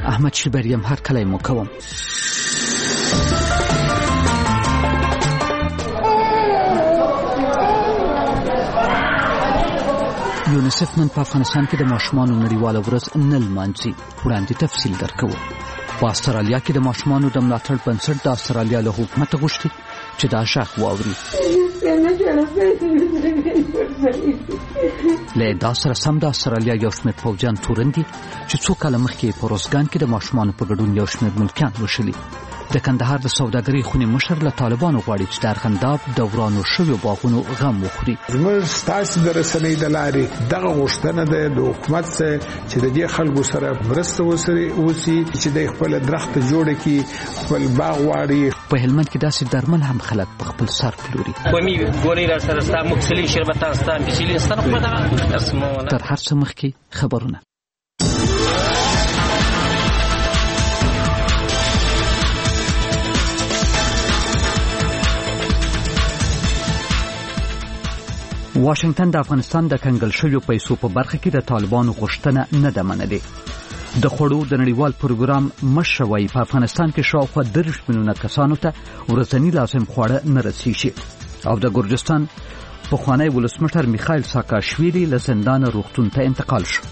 احمد شیبریم هر کله مو کوم. یونیسف نن په افغانستان کې د ماشومانو نړیواله ورځ نه لمانځي. وړاندې تفصیل درکوو. په استرالیا کې د ماشومانو د ملاتړ بنسټ د استرالیا له حکومت غوښتي چې دا شاخ واوري. له دا سره سم د استرالیا یو شمېر پوځیان تورن دي چې څو کاله مخکې په روزګان کې د ماشومانو په ګډون یو شمېر ملکیان وشلي. د کندهار د سوداګرۍ خونې مشر له طالبانو غواړي چې د ارغنداب د ورانو شویو باغونو غم وخوري. زموږ ستاسو د رسنۍ د لارې دغه غوښتنه ده د حکومت څخه چې د دې خلکو سره مرسته وشي چې د خپل درخت جوړ کړي، خپل باغ واړي. په هلمند کې داسې درمل هم خلک په خپل سر پلوري. ومي ګوري را سره ستا مکسلی شربتانستان کې چې لستنه په دغه اسمونه تر هر څه مخکې خبرونه. واشنگټن د افغانستان د کنګل شویو پیسو په برخه کې د طالبانو غوښتنه نه ده منلې. د خوړو د نړیوال پروګرام مشر وايي په افغانستان کې شاوخوا 30 میلیونه کسانو ته ورځنی لازم خواړه نه رسیږي. او د ګرجستان پخوانی ولسمشر میخائیل ساکاشویلی له زندان روغتون ته انتقال شو.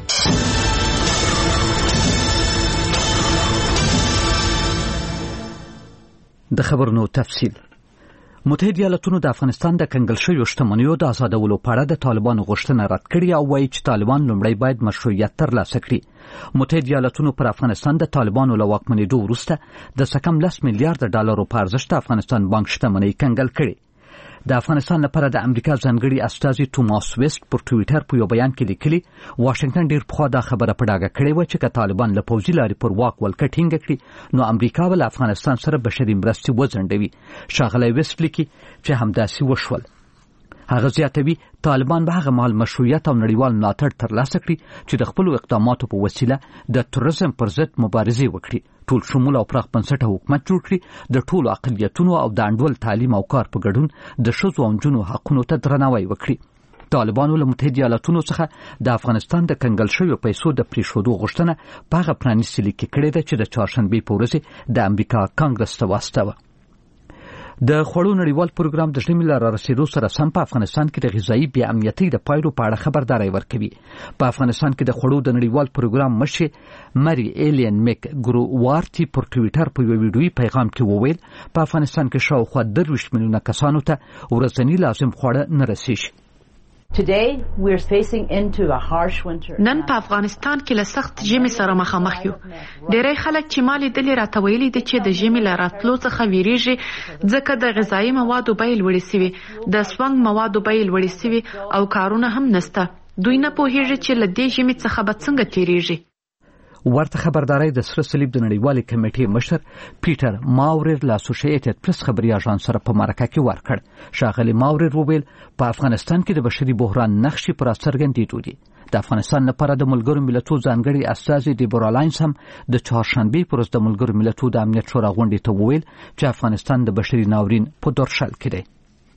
د خبرونو تفصیل. متحده ایالاتونو د افغانستان د کنګل شویو شتمنیو د آزادولو په اړه د طالبانو غوښتنه رد کړې او وایي چې طالبان لومړی باید مشروعیت ترلاسه کړي. متحده ایالاتونو پر افغانستان د طالبانو له واکمنېدو وروسته د څه کم 10 میلیارډ ډالرو په ارزښت د افغانستان بانک شتمنۍ کنګل کړې. د افغانستان لپاره د امریکا ځانګړي استازي توماس ویست پر ټویټر په یو بیان کې لیکلي واشنگټن ډیر پخوا دا خبره په ډاګه کړې و چې که طالبان له پوځي لارې پر واک ولکه ټینګه کړي نو امریکا به له افغانستان سره بشري مرستې وځنډوي. ښاغلی ویست لیکي چې همداسې وشول. هغه زیاتوي طالبان به هغه مهال مشروعیت او نړیوال ملاتړ ترلاسه کړي چې د خپلو اقداماتو په وسیله د تروریزم پر ضد مبارزې وکړي، ټول شمول او پراخ بنسټه حکومت جوړ کړي، د ټولو اقلیتونو او د انډول تعلیم او کار په ګډون د ښځو او نجونو حقونو ته درناوی وکړي. طالبانو له متحده ایالاتونو څخه د افغانستان د کنګل شویو پیسو د پریښودو غوښتنه په هغه پرانیستي لیک کې کړې ده چې د چهارشنبې په ورځ د امریکا کانګرس ته واستوه. د خوړو نړیوال پروګرام د ژمي له رارسېدو سره سم په افغانستان کې د غذایي بې امنیتۍ د پایلو په اړه خبرداری ورکوي. په افغانستان کې د خوړو د نړیوال پروګرام مشر مری ایلین میک ګرووارتي پر ټویټر په یو ویډیویي پیغام کې وویل په افغانستان کې شاوخوا 30 میلیونه کسانو ته ورځنی لازم خواړه نه رسیږي. نن په افغانستان کې له سخت ژمي سره مخامخ یو. ډېری خلک چې ما لیدلي راته ویلي دي چې د ژمي له راتلو څخه ویریږي ځکه د غذایي موادو بیې لوړې سوي، د سونګ موادو بیې لوړې سوي او کارونه هم نسته. دوی نه پوهیږي چې له دې ژمي څخه به څنګه تیریږي. ورته خبرداری د سره صلیب د نړیوالې کمیټې مشر پیټر ماورر له اسوسییټډ پریس خبري اژانس سره په مرکه کې ورکړ. ښاغلی ماورر وویل په افغانستان کې د بشري بحران نښې پر څرګندېدو دي. د افغانستان لپاره د ملګرو ملتونو ځانګړي استازي ډیبورا لاینز هم د چهارشنبې پر ورځ د ملګرو ملتونو د امنیت شورا غونډې ته وویل چې افغانستان د بشري ناورین په دورشل کې دی.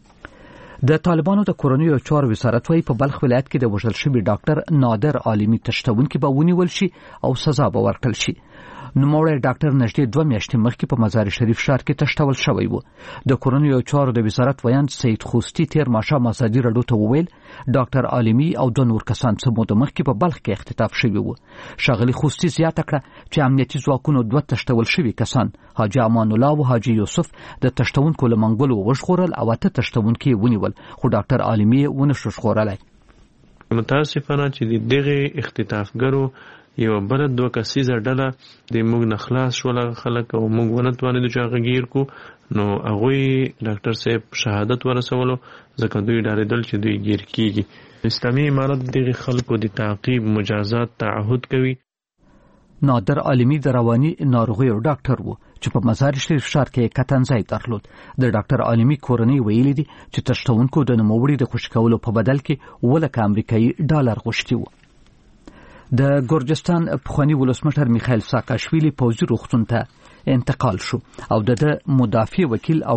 د طالبانو د کورنیو چارو وزارت وايي په بلخ ولایت کې د وژل شوي ډاکټر نادر عالمي تشتونکي به ونیول شي او سزا به ورکړل شي. نوموړی ډاکټر نږدې 2 میاشتې مخکې په مزار شریف ښار کې تشتول شوی و. د کورنیو چارو د وزارت ویاند سید خوستی تیر ماښام ازادي راډیو ته وویل ډاکټر عالمي او 2 نور کسان څه موده مخکې په بلخ کې اختطاف شوي وو. ښاغلي خوستی زیاته کړه چې امنیتي ځواکونو 2 تشتول شوي کسان حاجي امان الله او حاجي یوسف د تشتونکو له منګولو وژغورل او 8 تشتونکي ونیول خو ډاکټر عالمي ونه شو ژغورلی. متاسفانه چې دغه اختطافګرو یو بل 2 کسیزه ډله د موږ نه خلاص شول خلک او موږ ونه توانېدو چې هغه ګیر کو نو هغوی ډاکټر صاحب شهادت ورسولو ځکه دوی ډارېدل چې دوی ګیر کیږي. اسلامي امارت دغه خلکو د تعقیب مجازات تعهد کوي. نادر عالمي د رواني ناروغیو ډاکټر و چې په مزار شریف ښار کې کتنځای درلود. د ډاکټر عالمي کورنۍ ویلي دي چې تشتونکو د نوموړي د خوشي کولو په بدل کې 1 امریکایي ډالر غوښتي وو. د ګرجستان پخوانی ولسمشر میخائیل ساکاشویلی پوځي روغتون ته انتقال شو او د مدافع وکیل او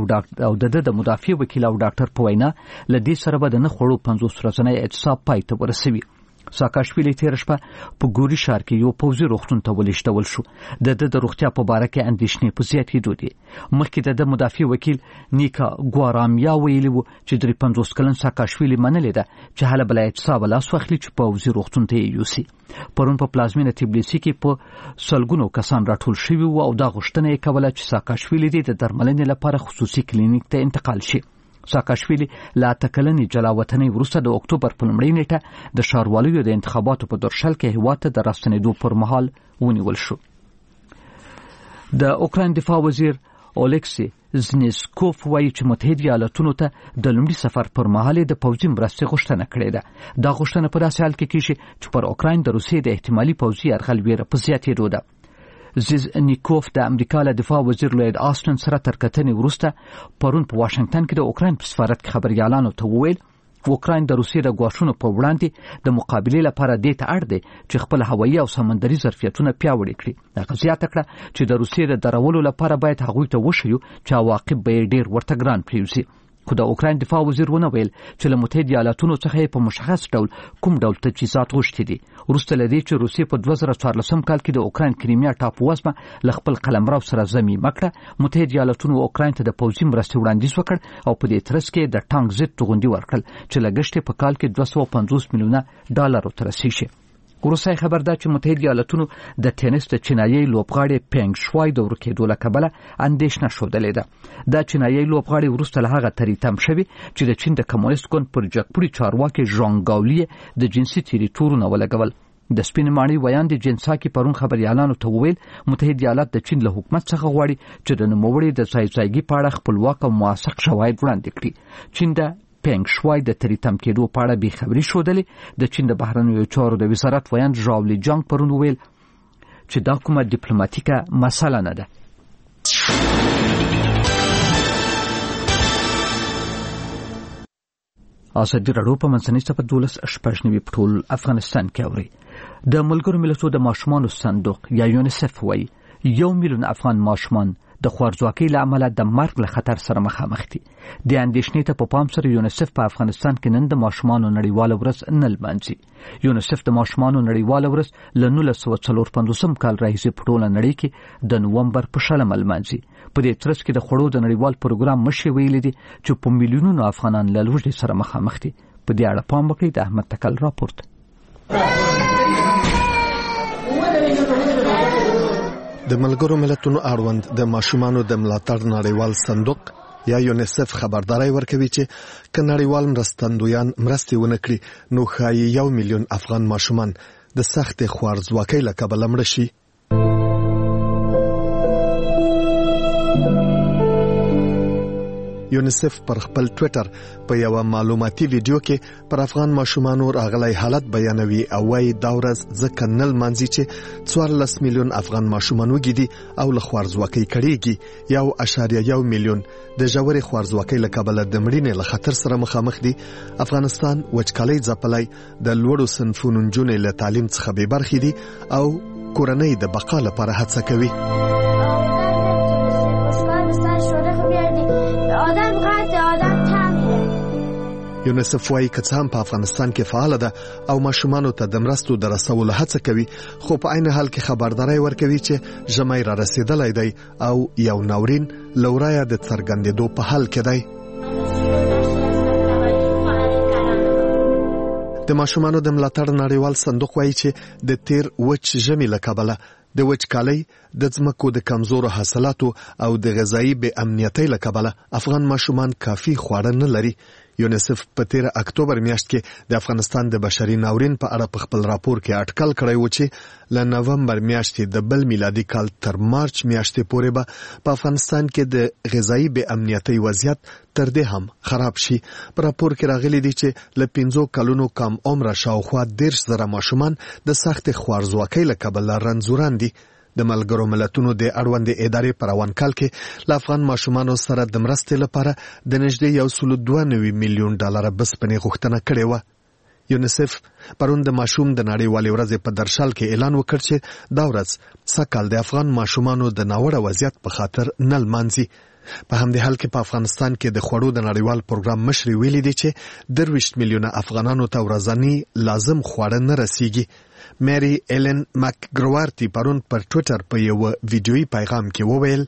ډاکټر په وینا له دې سره به د نه خوړو 50 ورځنی اعتصاب پای ته ورسوي. ساکاشویلی تیر شپه په ګوري ښار کې یو پوځي روغتون ته ولېږدول شو. د روغتیا په باره کې اندېښنې په زیاتېدو دي. مخکې د مدافع وکیل نیکا ګوارامیا ویلي و چې 53 کلن ساکاشویلی منلې ده چې هله بل اعتصاب لاس واخلي چې پوځي روغتون ته یې یوسي. پرون په پلازمینه تبلیسي کې په سلګونو کسان راټول شوي وو او دا غوښتنه یې کوله چې ساکاشویلی د درملنې لپاره خصوصي کلینیک ته انتقال شي. ساکاشویلی له 8 کلنې جلاوطنۍ وروسته د اکتوبر په لومړۍ نیټه د ښاروالۍ د انتخاباتو په درشل کې هېواد ته د راستنېدو پر مهال ونیول شو. د اوکراین دفاع وزیر اولکسی زنیسکوف وایي چې متحده ایالاتونو ته د لومړي سفر پر مهال د پوځي مرستې غوښتنه کړې ده. دا غوښتنه په داسې حال کې کیږي چې پر اوکراین د روسیې د احتمالي پوځي یرغل ویره په زیاتېدو ده. زیزنیکوف د امریکا له دفاع وزیر لوید آسټن سره تر کتنې وروسته پرون په واشنگټن کې د اوکراین په سفارت کې خبريالانو ته وویل اوکراین د روسیې د ګواښونو په وړاندې د مقابلې لپاره دې ته اړ دی چې خپل هوایي او سمندري ظرفیتونه پیاوړي کړي. هغه زیاته کړه چې د روسیې د درولو لپاره باید هغوی ته وښیو چې عواقب به ډېر ورته ګران پرېوځي. خو د اوکراین دفاع وزیر ونه ویل چې له متحده ایالاتونو څخه په مشخص ډول کوم ډول تجهیزات غوښتي دي. وروسته له دې چې روسیې په 2014 کال کې د اوکراین کریمیا ټاپووزمه له خپل قلمرو سره ضمیمه کړه، متحده ایالاتونو اوکراین ته د پوځي مرستې وړاندیز وکړ او په دې ترڅ کې د ټانک ضد توغندي ورکړل چې لګښت په کال کې $250 میلیونه ته رسیږي. وروسته خبر ده چې متحده ایالاتونو د ټینس د چینایي لوبغاړي پینګ شوای د ورکېدو له کبله اندېښنه ښودلې ده. دا چینایي لوبغاړي وروسته له هغه تریتم شوی چې د چین د کمونیست ګوند پر جګپوړي چارواکي ژانګاولي د جنسي تیریتورونه ولګول. د سپین ماڼۍ ویاند جنساکي پرون خبريالانو ته وویل متحده ایالات د چین له حکومت څخه غواړي چې د نوموړي د ځایځایګي په اړه خپلواک او موثق شواهد وړاندې کړي. چین د پینګ شوای د تریتم کېدو په اړه بې خبري ښودلې. د چین د بهرنیو چارو د وزارت ویاند ژاولي جانګ پرون وویل چې دا کومه ډیپلوماټیکه مسله نه ده. ازادي راډیو په منځنۍ صفحه 12 په ټول افغانستان کې اوري. د ملګرو ملتونو د ماشومانو صندوق یا یونیسف وایي 1 میلیون افغان ماشومان د خوارځواکۍ له امله د مرګ له خطر سره مخامخ دي. د اندېښنې ته په پام سره یونیسف په افغانستان کې نن د ماشومانو نړیواله ورځ نه لمانځي. یونیسف د ماشومانو نړیواله ورځ له 1954 کال راهیسې په ټوله نړۍ کې د نومبر په 6 لمانځي. په دې ترڅ کې د خوړو د نړیوال پروګرام مشر ویلي دي چې په میلیونونو افغانان له لوږې سره مخامخ دي. په دې اړه پام وکړئ. د احمد تکل راپورټ. د ملګرو ملتونو اړوند د ماشومانو د ملاتړ نړیوال صندوق یا یونیسف خبرداري ورکوي چې ک نړیوال مرستندویان مرستې ونه کړي نو ښایي 1 میلیون افغان ماشومان د سخت خوارځواکۍ له کبله مړه شي. یونیسف پر خپل ټوئیټر په یو معلوماتي ویډیو کې پر افغان ماشومانو راغلی حالت بیانوي او وايي دا ورځ ځکه نه لمانځي چې 14 میلیون افغان ماشومان وګړي او له خوارځواکۍ کړيږي. 1.1 میلیون د ژورې خوارځواکۍ له کبله د مړینې له خطر سره مخامخ دي. افغانستان وچکالۍ ځپلای د لوړو صنفونو نجونې له تعلیم څخه بې برخې دي او کورنۍ د بقا لپاره هڅه کوي. یونیسف وايي که څه هم په افغانستان کې فعال ده او ماشومانو ته د مرستو د رسولو هڅه کوي، خو په عین حال کې خبرداري ورکوي چې ژمی را رسیدلی دی او یو ناورین لورایه د څرګندېدو په حال کې دی. د ماشومانو د ملاتړ نړیوال صندوق وايي چې د تیر وچ ژمي له کبله د وچکالۍ د ځمکو د کمزورو حاصلاتو او د غذایی بې امنیتۍ له کبله افغان ماشومان کافي خواړه نه لري. یونیسف په 13 اکتوبر میاشت کې د افغانستان د بشري ناورین په اړه په خپل راپور کې اټکل کړی و چې له نومبر میاشتې د بل میلادي کال تر مارچ میاشتې پورې به په افغانستان کې د غذایی بې امنیتۍ وضعیت تر دې هم خراب شي. په راپور کې راغلي دي چې له 15 کلونو کم عمره شاوخوا 10,000 ماشومان د سخت خوارځواکۍ له کبله رنځوران دي. د ملګرو ملتونو د اړوند ادارې په روان کال کې له افغان ماشومانو سره د مرستې لپاره د نږدې $1.2 میلیون بسپنې غوښتنه کړې و. یونیسف پرون د ماشوم د نړیوالې ورځې په درشل کې اعلان وکړ چې دا ورځ سږ کال د افغان ماشومانو د ناوړه وضعیت په خاطر نه لمانځي. په همدې حال کې په افغانستان کې د خوړو د نړیوال پروګرام مشر ویلي دی چې 23 میلیونه افغانانو ته ورځنی لازم خواړه نه رسیږي. مری ایلن مکګروارتی پرون پر ټوئیټر په یو ویډیویي پیغام کې وویل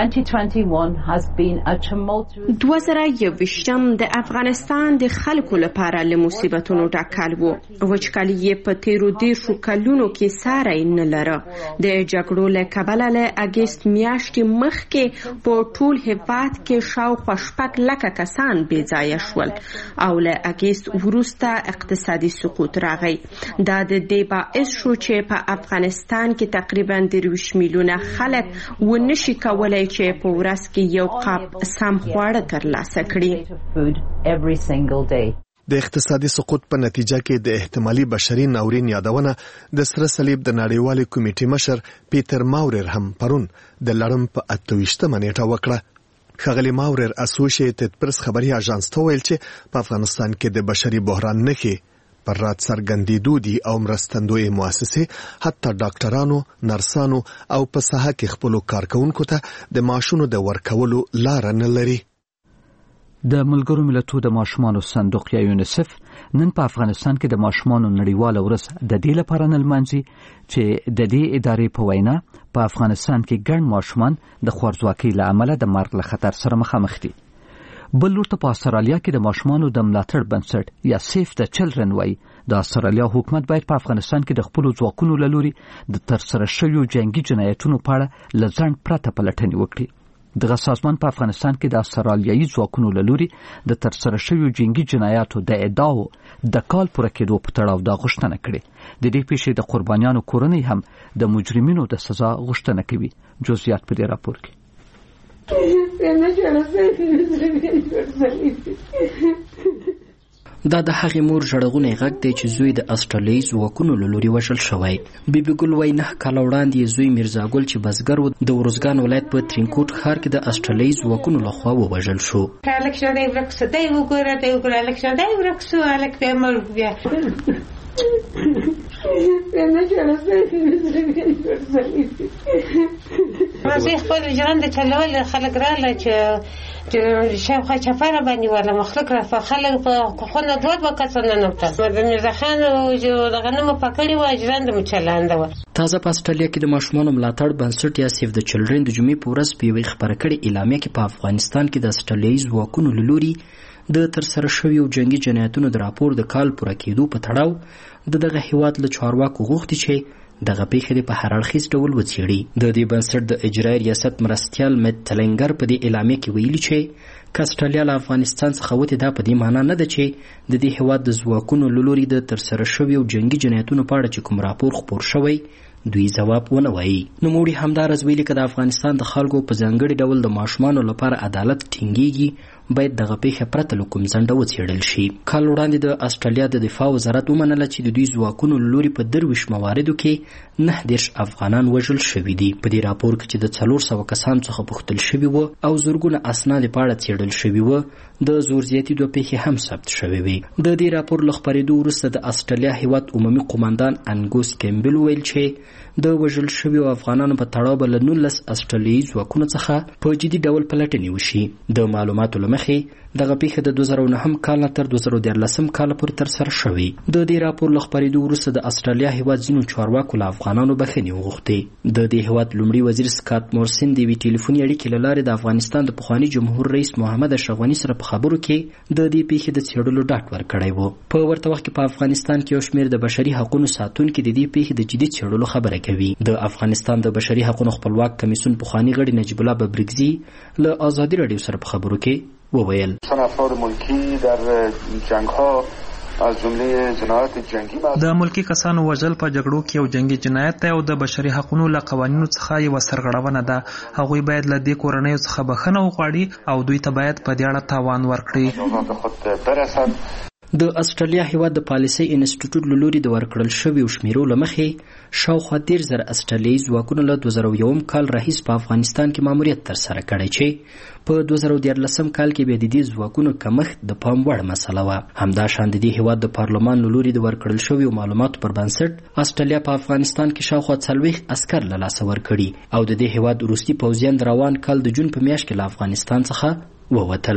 2021 د افغانستان د خلکو لپاره له مصیبتونو ډکال وو. وچکالي یې په تیرو 10 کلونو کې ساری نه لره. د جګړو له کبله له اګست میاشتې مخکې په ټول هیواد کې شاوخوا 6 لکه کسان بې ځایه شول او له اګست وروسته اقتصادي سقوط راغی. دا د دې باعث شو چې په افغانستان کې تقریبا 23 میلیونه خلک ونشي کولای چې په ورځ کې یو قاب سم خواړه ترلاسه کړي. د اقتصادي سقوط په نتیجه کې د احتمالي بشري ناورین یادونه د سره صلیب د نړیوالې کمیټې مشر پیټر ماورر هم پرون د لړم په 28 نیټه وکړه. ښاغلي ماورر اسوسییټډ پریس خبري اژانس ته ویل چې په افغانستان کې د بشري بحران نښې پر رات څرګندېدو دي او مرستندوی مؤسسې حتی ډاکټرانو، نرسانو او په ساحه کې خپلو کارکونکو ته د معاشونو د ورکولو لاره نه لري. د ملګرو ملتونو د ماشومانو صندوق یا یونیسف نن په افغانستان کې د ماشومانو نړیواله ورځ د دې لپاره نلمانځي چې د دې ادارې په وینا په افغانستان کې ګڼ ماشومان د خوارځواکۍ له امله د مرګ له خطر سره مخامخ دي. بل لورته په استرالیا کې د ماشومانو د ملاتړ بنسټ یا سیف د چلډرن وای د استرالیا حکومت باید په افغانستان کې د خپل ځواکونو له لوري د ترسره شویو جنگي جنایتونو په اړه لزند پرته پلټنې وکړي. دغه سازمان په افغانستان کې د استرالیایي ځواکونو له لوري د ترسره شویو جنگي جنایاتو د ادعاو د کال پوره کېدو په تړاو دا غوښتنه کړې. د دې پیښې د قربانیانو کورنۍ هم د مجرمینو د سزا غوښتنه کوي. جزئیات په دې راپور کې. دا د هغې مور ژړغونی غږ دی چې زوی د استرالیایي ځواکونو له لوري وژل شوی. بیبي ګل وایي 9 کاله وړاندې یې زوی میرزا ګل چې بزګر و د ورزګان ولایت په ترینکوټ ښار کې د استرالیایي ځواکونو لخوا ووژل شو. هلک شدی ورک شو، دی وګوره هلک شدی ورک شو، هلک بیا مړ بیا زه خپل ژوند د چلول خلک راله چې شاوخوا چپره باندې ولا مخلوق را خلک په خونه دوه کسانه نه پاتې د میرزا خان او د غنمو پکړې و ژوند مو چلانده و. تازه په استرالیا کې د ماشومانو ملاتړ بنسټ یا سیف د چلډرن د جمعې په ورځ په یوې خبره کړې اعلامیه کې په افغانستان کې د استرالیایي ځواکونو له لوري د ترسره شویو جنگي جنایتونو د راپور د کال پوره کېدو په تړاو دغه هیواد له چارواکو غوښتي چې دغه پیښې په هر اړخیز ډول وڅېړي. د دې بنسټ د اجرایي ریاست مرستیال مت تلنګر په دې اعلامیه کې ویلي چې که استرالیا له افغانستان څخه وتې دا په دې معنا نه ده چې د دې هیواد د ځواکونو له لوري د ترسره شویو جنگي جنایتونو په اړه چې کوم راپور خپور شوی دوی ځواب ونه وایي. نوموړي همداراز ویلي که د افغانستان د خلکو په ځانګړي ډول د ماشومانو لپاره عدالت ټینګیږي باید دغه پیښه پرته له کوم ځنډه وڅېړل شي. کال وړاندې د استرالیا د دفاع وزارت ومنله چې د دوی ځواکونو له لوري په 23 مواردو کې 19 افغانان وژل شوي دي. په دې راپور کې چې د 400 کسانو څخه پوښتل شوي وو او زرګونه اسناد په اړه څېړل شوي وو د زور زیاتي 2 پیښې هم ثبت شوې وې. د دې راپور له خپرېدو وروسته د استرالیا هیواد عمومي قوماندان انګوس کیمبل ویل چې د وژل شویو افغانانو په تړاو به له 19 استرالیایي ځواکونو څخه په جدي ډول پلټنې وشي. د معلوماتو له مخې دغه پیښه د 2009 کال نه تر 2014 کال پورې ترسره شوې. د دې راپور له خپرېدو وروسته د استرالیا هیواد ځینو چارواکو له افغانانو بخښنې وغوښتې. د دې هیواد لومړي وزیر سکاټ مورسن د یوې ټلیفوني اړیکې له لارې د افغانستان د پخواني جمهور رئیس محمد اشرف غني سره په خبرو کې د دې پیښې د څېړلو ډاډ ورکړی و. په ورته وخت کې په افغانستان کې یو شمېر د بشري حقوقو ساتونکي د دې پیښې د جدي څېړلو خبره کوي. د افغانستان د بشري حقوقو خپلواک کمیسیون پخواني غړي نجیب الله ببرګزي له آزادي رادیو سره په خبرو کې وویل افراد ملکی در جنگ‌ها از جمله جنایات جنگی د ملکی کسانو وژل په جګړو کې یو جنگي جنایت دی او د بشري حقوقو له قوانینو څخه یو سرغړونه ده. هغوی باید له دې کورنیو څخه بخښنه وغواړي او دوی ته باید په دې اړه تاوان ورکړي. د استرالیا هیواد د پالیسي انسټیټیوټ له لوري د ورکړل شویو شمیرو له مخې شاوخوا 13,000 استرالیایي ځواکونو له 2001 کال راهیسې په افغانستان کې ماموریت ترسره کړی چې په 2014 کال کې بیا د دې ځواکونو کمښت د پام وړ مسله وه. همداشان د دې هیواد د پارلمان له لوري د ورکړل شویو معلوماتو پر بنسټ استرالیا په افغانستان کې شاوخوا 40 عسکر له لاسه ورکړي او د دې هیواد وروستي پوځیان د روان کال د جون په میاشت کې له افغانستان څخه ووتل.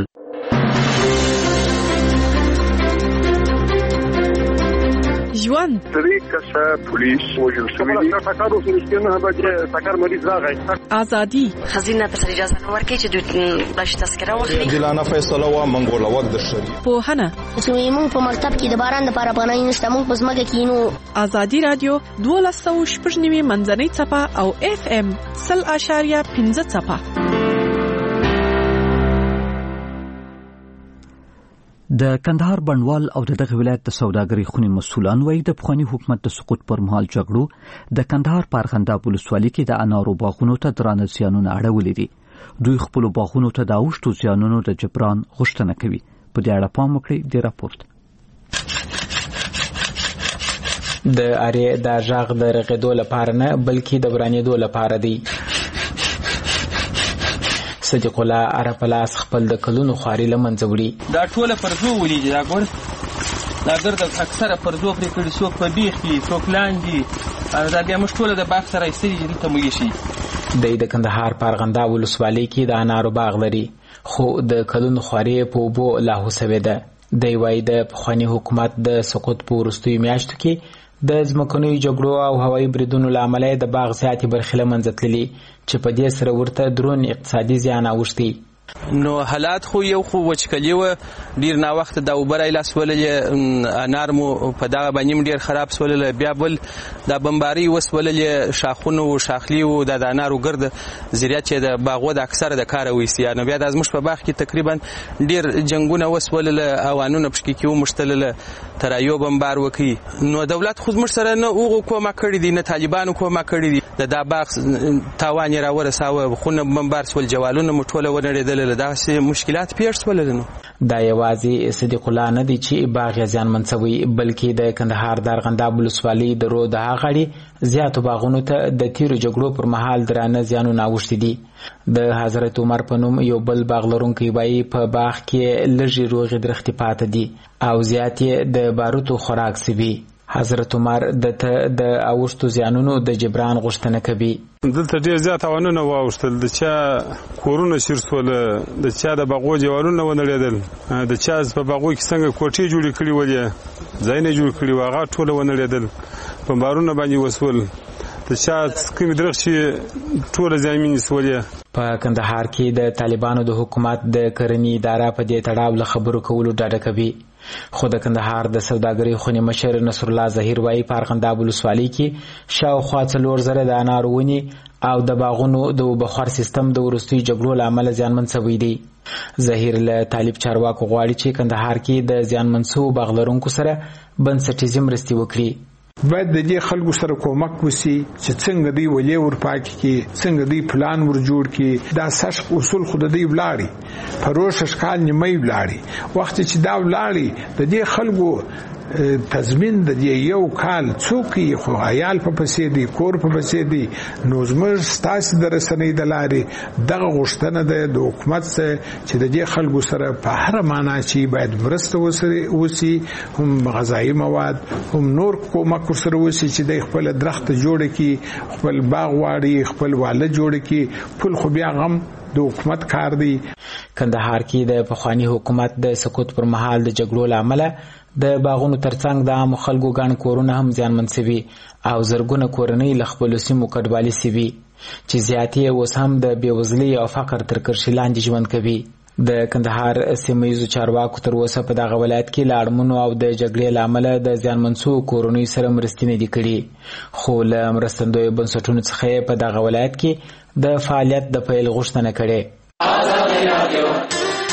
ژوند درې کسه پولیس وژل شوي دي. ټکر وشو چې نه بچي ټکر مریض راغی. ازادي خزینه په اجازه نه ورکړي چې دوی بلش تذکره واخلي. عادلانه فیصله و منګول وخت د شری. پوهنه چې موږ په مکتب کې د باران لپاره پناه نشته، موږ په ځمکه کې نو. ازادي رادیو 12.9 منځنۍ څپه او FM 0.5 څپه. د کندهار بڼوال او دغه ولایت د سوداګرۍ خونې مسؤلان وایي د پخواني حکومت د سقوط پر مهال جګړو د کندهار په ارغنداب ولسوالۍ کې د انارو باغونو ته درانه زیانونه اړولي دي. دوی خپل باغونو ته د اوښتو زیانونو د جبران غوښتنه کوي. په دې اړه پام وکړئ د راپورټ. د اړې د ژغ د رغېدو لپاره نه بلکې د ورانېدو لپاره دی. صدیق الله عرفلاس خپل د کلونو خواري لمنځه وړي. دا ټوله پرزو ولېږي، دا ګور دا ګرد اکثره پرزو پرې کړي، څوک په بیخ کې څوک لاندې، دا بیا موږ ټوله د باغ سره ایستلي چې دلته موږ شي. دی د کندهار په ارغنداب ولسوالۍ کې د انارو باغ لري، خو د کلونو خواري په اوبو لاهو سوې ده. دی وایي د پخواني حکومت د سقوط په وروستیو میاشتو کې د ځمکنیو جګړو او هوایي بریدونو له امله د باغ زیاتې برخې له منځه تللي چې په دې سره ورته درون اقتصادي زیان اوښتی. نو حالات خو یو خو وچکلي و، ډیر نا وخت د اوبر ایلاس ولل انار مو په دغه باندې ډیر خراب سول، بیا بل د بمباری وسولل شاخونو او شاخلی او د انارو ګرد زریات چې د باغو د اکثره د کار وېسیا. نو بیا د ازمش په باغ کې تقریبا ډیر جنگونه وسولل، اوانونه پښکې کې مشتلل تر یو بمبار وکي. نو دولت خود مر سره نه اوغه کومه کړی دي، نه طالبانو کومه کړی دي. د باغ تاوان را ورساوه، خونه بمبار سول، جوالونه مټوله ونړېدل، داسې مشکلات پیښ شول. نو دا یوازې صدیق الله نه دی چې باغ زیانمن شوی، بلکې د کندهار د ارغنداب ولسوالۍ د رو د غړي زیاتو باغونو ته د تیرو جګړو پر مهال درانه زیانونه اوښتي دي. د حضرت عمر په نوم یو بل باغ لرونکی وایي په باغ کې لږې روغې درختې پاتې دي او زیات یې د باروتو خوراک سوي. حضرت عمر د اوښتو زیانونو د جبران غوښتنه کوي. دلته ډیر زیات اوانونه واوښتل، د چا کورونه شیر سول، د چا د باغو جوالونه ونړېدل، د چا په باغو کې څنګه کوټې جوړې کړې ولې ځایونه جوړ کړي و هغه ټوله ونړېدل، بمبارونه باندې وسول، د چا کوم درخت چې ټوله زمینې سولې. په کندهار کې د طالبانو د حکومت د کرنې اداره په دې تړاو له خبرو کولو ډډه کوي. خو د کندهار د سوداګرۍ خونې مشر نصر الله ظهیر وایي په ارغنداب ولسوالۍ کې شاوخوا 4,000 د انارو ونې او د باغونو د اوبهخور سیستم د وروستیو جګړو له امله زیانمن شوی دی. ظهیر له طالب چارواکو غواړي چې کندهار کې د زیانمن شوو باغ لرونکو سره بنسټیزې مرستې وکړي. باید د دې خلکو سره کومک وسی چې څنګه دی ولې ورپاک کی، څنګه دی پلان ور جوړ کی. دا سش اصول خود دی ولاړی پروش اشکال نیمه ولاړی وخت چې دا ولاړی د دې خلکو تضمین د یو کال څوکي خو عیال په پسې دی، کور په پسې دی. نو زموږ ستاسو د رسنۍ د لارې دغه غوښتنه ده د حکومت سره چې د دې خلکو سره په هر معنا چې باید مرسته وسی، هم غذایی مواد هم نور کومک سره وسی چې د خپل درخت جوړ کی، خپل باغ واړي، خپل واله جوړ کی. پل خو بیا غم د حکومت کار دی. کندهار کې د پخوانی حکومت د سقوط پر مهال د جګړو لامل د باغونو ترڅنګ د عام خلکو ګڼ کورونه هم زیانمن شوي او زرګونه کورنۍ له خپلو سیمو کډوالي شوي چې زیات یې اوس هم د بېوزلۍ او فقر تر کرښې لاندې ژوند کوي. د کندهار سیمه چارواکو تر اوسه په دغه ولایت کې له اړمنو او د جګړې له امله د زیانمن شوو کورنیو سره مرستې نه دي کړي، خو له مرستندویو بنسټونو څخه یې په دغه ولایت کې د فعالیت د پیل غوښتنه کړې.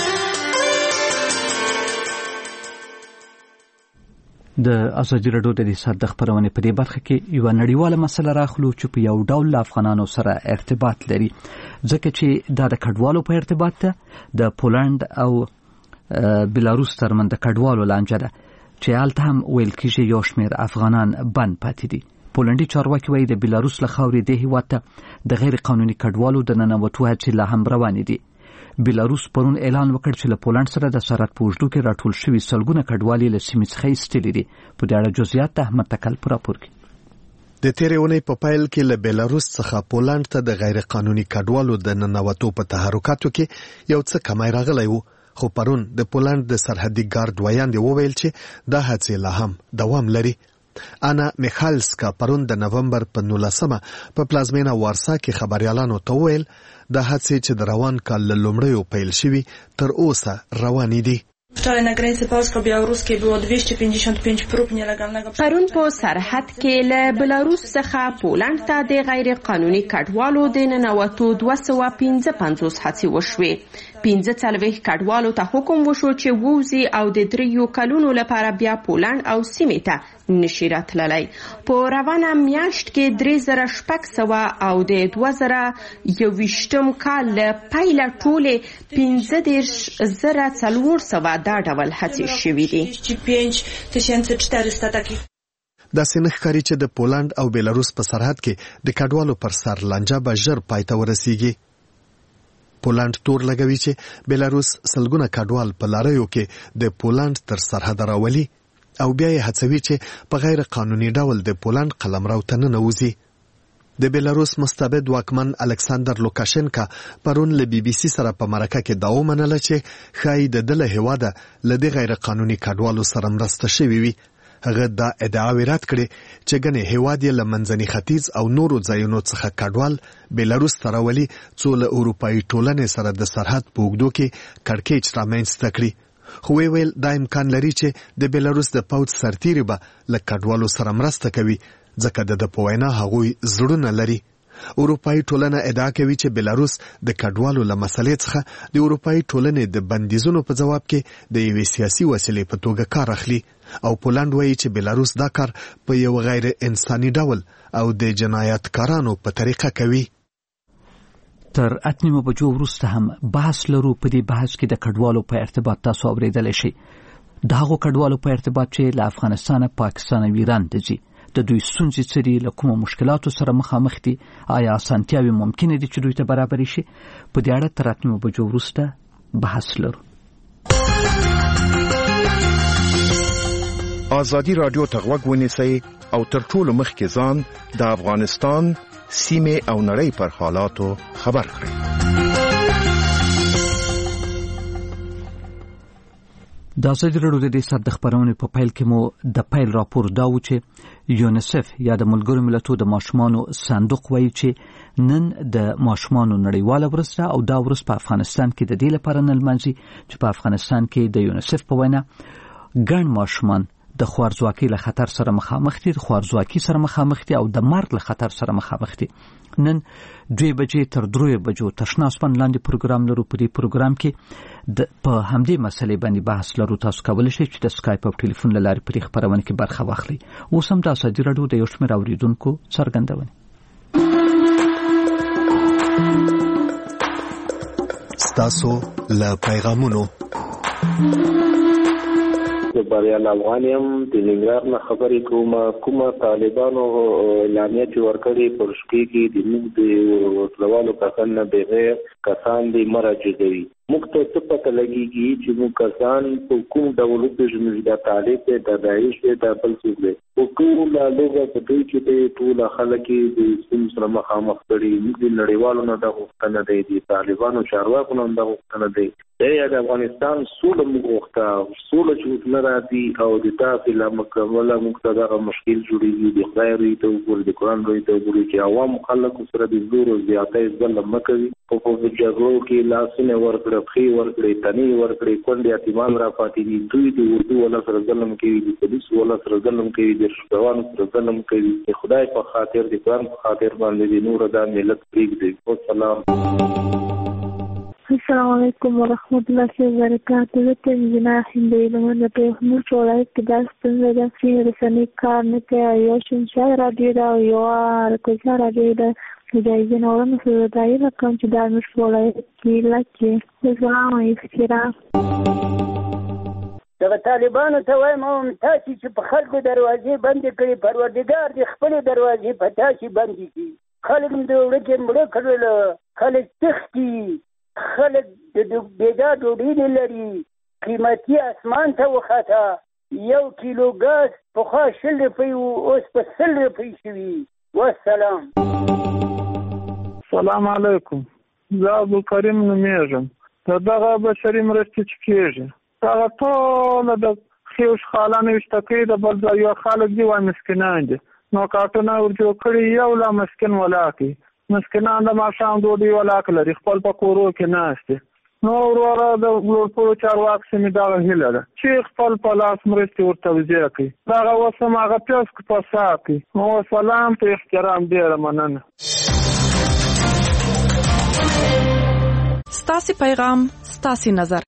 د ازادي راډیو د اقتصاد د خبرونې په دې برخه کې یو نړیواله مسله راخلو چې په یو ډول افغانانو سره ارتباط لري، ځکه چې دا د کډوالو په ارتباط ده. د پولند او بلاروس ترمنځ د کډوالو لانجه ده. چې هلته هم ویل کېږي یو شمېر افغانان بند پاتې دي. پولنډي چارواکي وایي د بیلاروس له خاورې دې هېواد ته د غیر قانوني کډوالو د ننوتو هڅې لا هم روانې دي. بیلاروس پرون اعلان وکړ چې له پولنډ سره د سرحد په اوږدو کې راټول شوي سلګونه کډوال له سیمې څخه ایستلي دي. په دې اړه جزئیات د احمد تکل په راپور کې. د تیرې اونۍ په پیل کې له بیلاروس څخه پولنډ ته د غیر قانوني کډوالو د ننوتو په تحرکاتو کې یو څه کمی راغلی و، خو پرون د پولنډ د سرحدي ګارد ویاندې وویل چې دا هڅې لا هم دوام لري. انا میخالسکا پرون د نومبر په 19 په پلازمینه وارسا کې خبريالانو ته وویل د هڅې چې د روان کال له لومړیو پیل شوي تر اوسه روانې دي. Wczoraj na granicy polsko-białoruskiej było 255 prób nielegalnego. پرون په سرحد کې له بلاروس څخه پولند ته د غیر قانوني کډوالو د ننوتو 255 هڅې وشوې. 45 کډوالو ته حکم وشو چې ووزي او د 3 کلونو لپاره بیا پولند او سیمې ته نشي راتللی. په روانه میاشت کې 3600 او د 2021 کال له پیله ټولې 15400 دا ډول هڅې شوې دي. 45000 takich. داسې نه ښکاري چې د پولند او بیلاروس په سرحد کې د کډوالو پر سر لانجه به ژر پای ته ورسیږي. پولند تور لګوي چې بیلاروس سلګونه کډوال په لاریو کې د پولند تر سرحد راولي او بیا یې هڅوي چې په غیر قانوني ډول د پولند قلمرو ته ننوځي. د بیلاروس مستبد واکمن الکساندر لوکاشنکا پرون له بي بي سي سره په مرکه کې دا ومنله چې ښایي د دله هیواده له دې غیر قانوني کډوالو سره مرسته شوې وي. هغه دا ادعاوې رد کړې چې ګنې هیواد یې له منځني ختیځ او نورو ځایونو څخه کډوال بیلاروس ته راولي څو له اروپایي ټولنې سره د سرحد په اوږدو کې کړکېچ رامنځته کړي. خو ویل دا امکان لري چې د بیلاروس د پوځ سرتیري به له کډوالو سره مرسته کوي ځکه د په وینا هغوی زړونه لري. اروپایي ټولنه ادعا کوي چې بیلاروس د کډوالو له مسلې څخه د اروپایي ټولنې د بندیزونو په جواب کې د یوې سیاسي وسیلې په توګه کار اخلي او پولند وایي چې بیلاروس دا کار په یو غیر انساني ډول او د جنایتکارانو په طریقه کوي. تر 8 بجو وروسته هم بحث لرو. په دې بحث کې د کډوالو په ارتباط تاسو اورېدلی شئ. د هغو کډوالو په ارتباط چې له افغانستانه، پاکستان او ایران ته ځي. د دوی ستونزې څه دي، له کومو مشکلاتو سره مخامخ دي، آیا اسانتیاوې ممکنه دي چې دوی ته برابرې شي. په دې اړه تر 8 بجو وروسته بحث لرو. ازادي رادیو ته غوږ ونیسئ او تر ټولو مخکې ځان د افغانستان سیمې او نړۍ پر حالاتو خبر کړئ. د ازادي راډیو د دې ساعت د خبرونې په پیل کې مو د پیل راپور دا و چې یونیسف یا د ملګرو ملتونو د ماشومانو صندوق وایي چې نن د ماشومانو نړیواله ورځ ده او دا ورځ په افغانستان کې د دې لپاره نه لمانځي چې په افغانستان کې د یونیسف په وینا ګڼ ماشومان د خوارځواکۍ له خطر سره مخامخ دي، د خوارځواکۍ سره مخامخ دي او د مرګ له خطر سره مخامخ دي. نن 2 بجې تر 3 بجو تشنا اسمان لاندې پروګرام لرو. په دې پروګرام کې په همدې مسلې باندې بحث لرو. تاسو کولی شئ چې د سکایپ او ټلیفون له لارې په دې خبرونه کې برخه واخلئ. اوس هم د ازادي راډیو د یو شمېر اوریدونکو څرګندونې. ستاسو له پیغامونو بریال افغانیم د ننګرهار نه خبرې کومه طالبانو اعلامیه چې ورکړې پر شپې کې د موږ د وسلوالو کسان نه بغیر کسان دې مراجعوي. موږ ته څه پته لګېږي چې موږ کسان په کوم ډول وپېژنو چې دا طالب دی، دا داعش دی، دا بل څوک دی. په ټوله لوږه په دوی کې دی، ټوله خلک یې د ستونزو سره مخامخ کړي. موږ د نړیوالو نه دا غوښتنه دی، د طالبانو چارواکو نه دا غوښتنه دی. د افغانستان سوله موږ غوښته، سوله چې نه راځي او د تاسې له مکمله موږ ته دغه مشکل جوړېږي. د خدای روی ته وګورئ، د قرآن روی ته وګورئ چې عوامو خلکو سره د زور او زیاتۍ ظلم مه کوي. په جګړو کې لاسونه ورکړه، پښې ورکړې، تنې ورکړې، کونډې یتیمان را پاتې دي. دوی د اردو ولس سره ظلم کوي، د پولیسو ولس سره ظلم کوي، د رشوتوانو سره ظلم کوي. د خدای په خاطر، د قرآن په خاطر باندې د نور دا ملت پرېږدي. والسلام. السلام علیکم ورحمت الله وبرکاته. زه ته انجینر هندي لمن د پیغمبر ولایت کې دا ستونزه ده چې رسنۍ کار نه کوي. یو شنشای راډیو دا یو ارکوزا راډیو دا جایزه نورم سره دای رقم چې دا مش ولایت کې لکه. السلام علیکم. دغه طالبانو ته وایم تاسې چې په خلکو دروازې بندې کړي پروردګار دې خپلې دروازې په تاسې بندې کړي. خلک د ورکې مړه کړل، خلک تښتي، خلک د بېګا ډوډۍ نه لري، قیمتي اسمان ته وخته. 1 کیلو ګاز پخوا 20 روپۍ و، اوس په 100 روپۍ شوي. والسلام. سلام علیکم. زه عبدالکریم نومیږم. دغه بشري مرستې چې کېږي هغه ټوله د خیوش خالانو وشتکۍ د بل ځای یو خلک دي وایي مسکینان دي، نو کارټونه ورجوړ کړي یو لا مسکین ولاکي. مسکینان د ماښام ډوډۍ ولاک لري، خپل په کورو کې ناست دي. نو وروره د لوړپوړو چارواکو سمې دغه هیله ده چې خپل په لاس مرستې ورته توزیع کړي. دغه اوس هم هغه پیسک په سا کړي. نو سلام په احترام، ډېره مننه. ستاسې پیغام ستاسې نظر.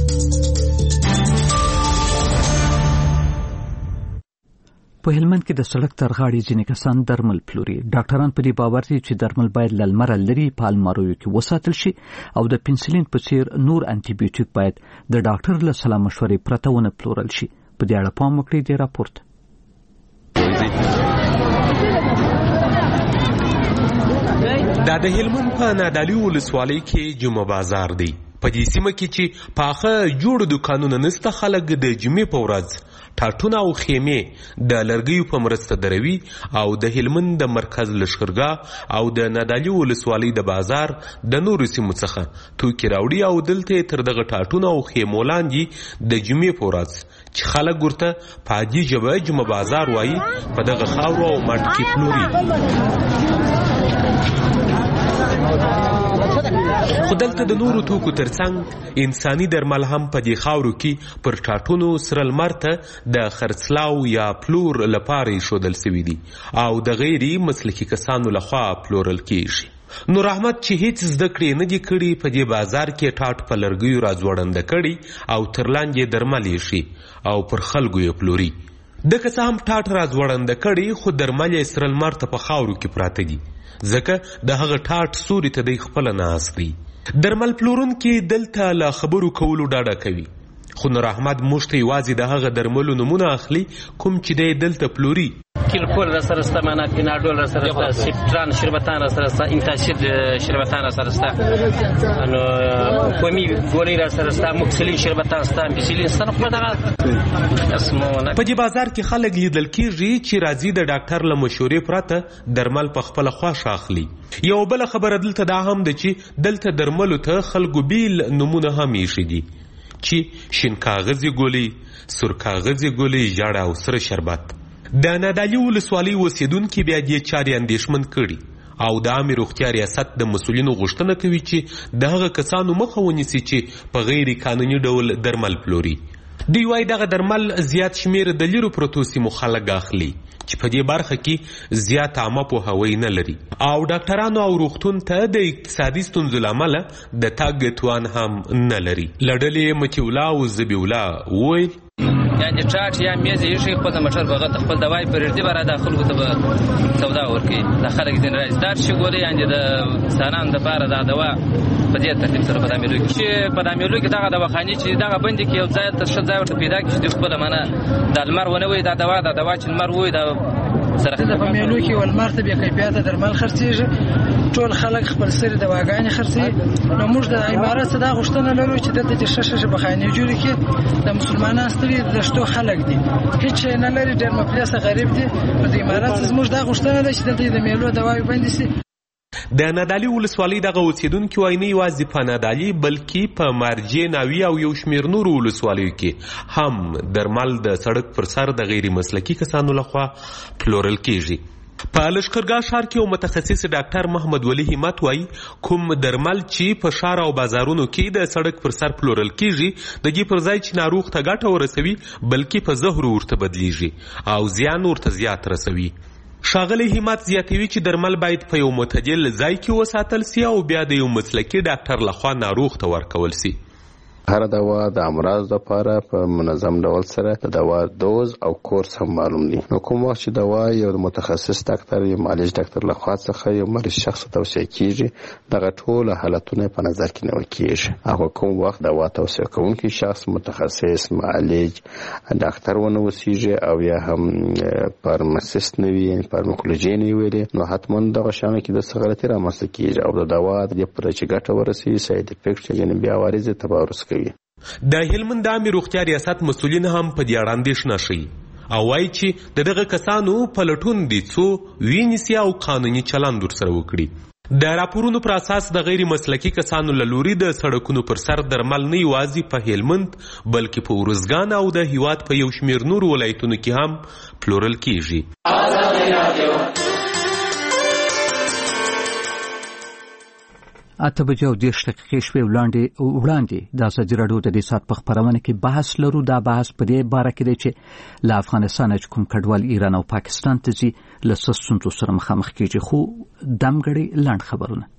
په هلمند کې د سړک تر غاړې ځینې کسان درمل پلوري. ډاکټران په دې باور دي چې درمل باید له لمره لرې په الماریو کې وساتل شي او د پنسلین په څیر نور انټي بیوټیک باید د ډاکټر له سلا مشورې پرته ونه پلورل شي. په دې اړه پام وکړئ د راپورټ. دا د هلمند په نادعلي ولسوالۍ کې جمعه بازار دی. په دې سیمه کې چې پاخه جوړ دکانونه نسته، خلک د جمعې په ورځ ټاټونه او خیمې د لرګیو په مرسته دروي او د هلمند د مرکز لښکرګاه او د نادعلي ولسوالۍ د بازار د نورو سیمو څخه توکي راوړي او دلته تر دغه ټاټونه او خیمو لاندې د جمعې په ورځ چې خلک ورته په عادي ژبه جمعه بازار وایي په دغه خاورو او مټ کې پلوري. خو دلته د نورو توکو ترڅنګ انساني درمل هم په دې خاورو کې پر ټاټونو سره لمر ته د خرڅلاو یا پلور لپاره ایښودل سوي دي او د غیري مسلکي کسانو لخوا پلورل کیږي. نور احمد چې هیڅ زده کړې نه دي کړي په دې بازار کې ټاټ په لرګیو راځوړنده کړي او تر لاندې درمل ایښي او پر خلکو یې پلوري. دغه څه هم ټاټ راځوړنده کړي خو درمل یې سره لمر ته په خاورو کې پراته دي، ځکه د هغه ټاټ سوري ته دی خپله ناست دی. درمل پلورونکي دلته له خبرو کولو ډاډه کوي، خو نور احمد موږ ته یوازې د هغه درملو نومونه اخلي کوم چې دی دلته پلوري. کلکول را سره سته، معنا پیناډول را سره سته، سیپټران شربتان را سره سته، انتاسید شربتان را سره سته، نو کومي ګولۍ را سره سته، موکسلین شربتان سته، امپیسیلین سته. خو دغه اسمونه په دې بازار کې خلک لیدل کېږي چې راځي د ډاکټر له مشورې پرته درمل په خپله خواښه اخلي. یو بله خبره دلته دا هم ده چې دلته درملو ته خلکو بیل نومونه هم ایښي دي چې شین کاغذي ګولۍ، سور کاغذي ګولۍ، ژړ او سره شربت. د نادعلي ولسوالۍ اوسېدونکي بیا دې چارې اندېښمن کړي او د عامې روغتیا ریاست د مسؤلینو غوښتنه کوي چې د هغه کسانو مخه ونیسي چې په غیر قانوني ډول درمل پلوري. دوی وایي دغه درمل زیات شمیر د لیرو پرتو سیمو خلک اخلي چې په دې برخه کې زیات عامه پوهاوی نه لري او ډاکټرانو او روغتون ته د اقتصادي ستونزو له امله د تګ توان هم نه لري. له ډلې متي الله او ذبیح الله وویل یعنې ټاټ یا میز یې ایښی خپل د موټر بغل ته خپل دوای پر ردي به را دا خلکو ته به سودا ورکوي. دا خلک ځینې راځي دا چې ګورې یعنې د انسانانو دپاره دا دوا په دې ترتیب سره په دا مېلو کې چې په دا مېلو کې دغه دواخانې چې دغه بندې کې یو ځای تر ښه ځای ورته پیدا کړي چې دوی خپله منه دا لمر ونه وایي دا دوا چې لمر وایي دا سره په مېلو کې ولمر ته بې کیفیته درمل خرڅېږي، ټول خلک خپل سرې دواګانې خرڅوي. نو موږ د عمارت څخه دا غوښتنه لرو چې دلته چې ښه بخانې جوړې کړي. د مسلمانان ستړي د شتو خلک دي، هېڅ شی نه لري، ډېر مفلسه غریب دي. نو د عمارت څخه زموږ دا غوښتنه ده چې دلته د مېلو دواوې بندې شي. د نادعلي ولسوالۍ دغه اوسېدونکي وایي نه یوازې په نادعلي بلکې په مارجې، ناوي او یو شمېر نورو ولسوالیو کې هم درمل د سړک پر سر د غیر مسلکي کسانو لخوا پلورل کېږي. په لښکرګاه ښار کې یو متخصص ډاکټر محمد ولی همت وایي کوم درمل چې په ښار او بازارونو کې د سړک پر سر پلورل کېږي د دې پر ځای چې ناروغ ته ګټه ورسوي بلکې په زهرو ورته بدلیږي او زیان ورته زیات رسوي. ښاغلی همت زیاتوي چې درمل باید په یو معتدل ځای کې وساتل سي او بیا د یو مسلکي ډاکټر لخوا ناروغ ته ورکول سي. هر دوا د امراض لپاره په منظم ډول سره د دوا دوز او کورس هم معلوم دي. نو کوم وخت چې دوا یو متخصص ډاکټر یا معالج ډاکټر لخوا څخه یو مریض شخص توصیه کیږي دغه ټول حالتونه په نظر کې نیول کیږي. هغه کوم وخت دوا توصیه کوونکی شخص متخصص معالج ډاکټر ونه وسیږي او یا هم فارماسیست نه وي فارماکولوژي نه وي نو حتما دغه شانه کې د غلطي رامنځته کیږي او د دوا د پرچ ګټه ورسي ساید افیکټ یعنی بیا وارزه تبارز کوي. د هلمند عامه روغتیا ریاست مسؤلین هم په دې اړه اندېښنه ښيي او وایي چې دغه کسانو په لټون دي څو وینسي او قانوني چلند ورسره وکړي. د راپورونو پر اساس د غیر مسلکي کسانو له لوري د سړکونو پر سر درمل نه یوازې په هلمند بلکې په ارزګان او د هیواد په یو شمېر نور ولایتونو کې هم پلورل کیږي. 8:10 شپې وړاندې د ازادي راډیو د دې سات په خبرونه کې بحث لرو. دا بحث په دې باره کې دی چې له افغانستان چې کوم کډوال ایران او پاکستان ته ځي له ستونزو سره مخامخ کیږي. خو دمګړي لاند خبرونه.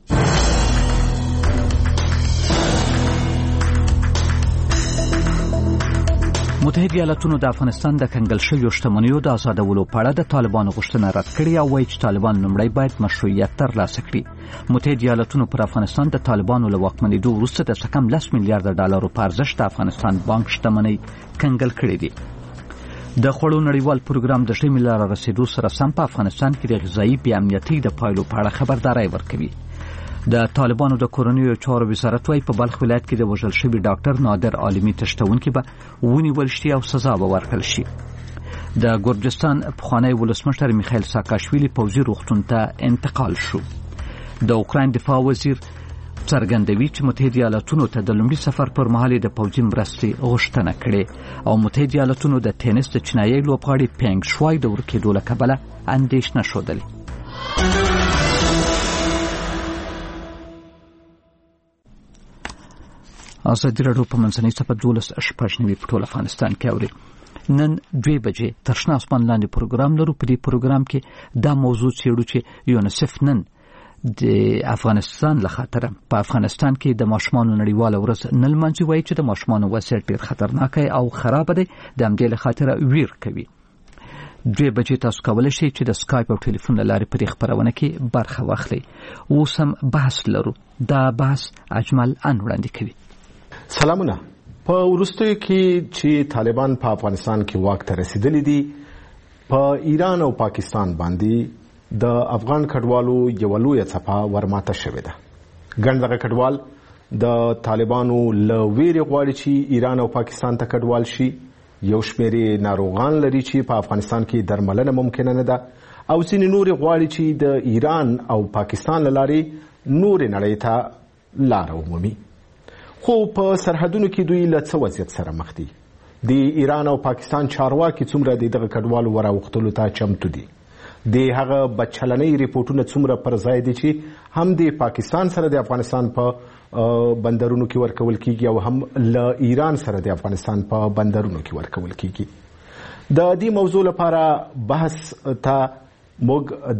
متحده ایالاتونو د افغانستان د کنګل شویو شتمنیو د آزادولو په اړه د طالبانو غوښتنه رد کړې او وایي چې طالبان لومړی باید مشروعیت ترلاسه کړي. متحده ایالاتونو پر افغانستان د طالبانو له واکمنېدو وروسته د څه کم 10 میلیارډ ډالرو په ارزښت د افغانستان بانک شتمنۍ کنګل کړې دي. د خوړو نړیوال پروګرام د 2 میلیارډ رسیدو سره سم په افغانستان کې د غذایی بې امنیتۍ د پایلو په اړه خبرداري ورکوي. د طالبانو د کورنیو چارو وزارت وايي په بلخ ولایت کې د وژل شوي ډاکټر نادر عالمي تشتونکي به ونیول شي او سزا به ورکړل شي. د ګورجستان پخوانی ولسمشر میخائیل ساکاشویلی پوځي روغتون ته انتقال شو. د اوکراین دفاع وزیر څرګندوي چې متحده ایالاتونو ته د لومړي سفر پر مهال د پوځي مرستې غوښتنه کړې او متحده ایالاتونو د ټینس د چینایي لوبغاړي پینګ شوای د ورکېدو له کبله اندېښنه ښودلې. ازادي راډیو په منځنۍ صفحه 12 په ټول افغانستان کې اوري. نن 2 بجې تر شنه اسمان لاندې پروګرام لرو. په دې پروګرام کې دا موضوع څېړو چې یونیسف نن د افغانستان له خاطره په افغانستان کې د ماشومانو نړیواله ورځ نه لمانځي. وایي چې د ماشومانو وضعیت ډېر خطرناک او خراب دی د همدې له خاطره ویر کوي. 2 بجې تاسو کولی شئ چې د سکایپ او ټلیفون له لارې په دې خبرونه کې برخه واخلئ. اوس هم بحث لرو. دا بحث اجمل ان وړاندې کوي. سلامونه. په وروستیو کې چې طالبان په افغانستان کې واک ته رسیدلي دي په ایران او پاکستان باندې د افغان کډوالو یو لویه څپه ورماته شوې ده. ګڼ دغه کډوال د طالبانو له ویرې غواړي چې ایران او پاکستان ته کډوال شي. یو شمېر ناروغان لري چې په افغانستان کې درملنه ممکنه نه ده او ځینې نور غواړي چې د ایران او پاکستان له لارې نور نړۍ ته لار ومومي. خو په سرحدونو کې دوی له څه وضعیت سره مخ دي؟ د ایران او پاکستان چارواکي څومره د دغه کډوالو وراوښتلو ته چمتو دي؟ د هغه بچلنۍ ریپورټونه څومره پر ځای دي چې هم د پاکستان سره د افغانستان په بندرونو کې ورکول کیږي او هم له ایران سره د افغانستان په بندرونو کې ورکول کیږي. د دې موضوع لپاره بحث ته موږ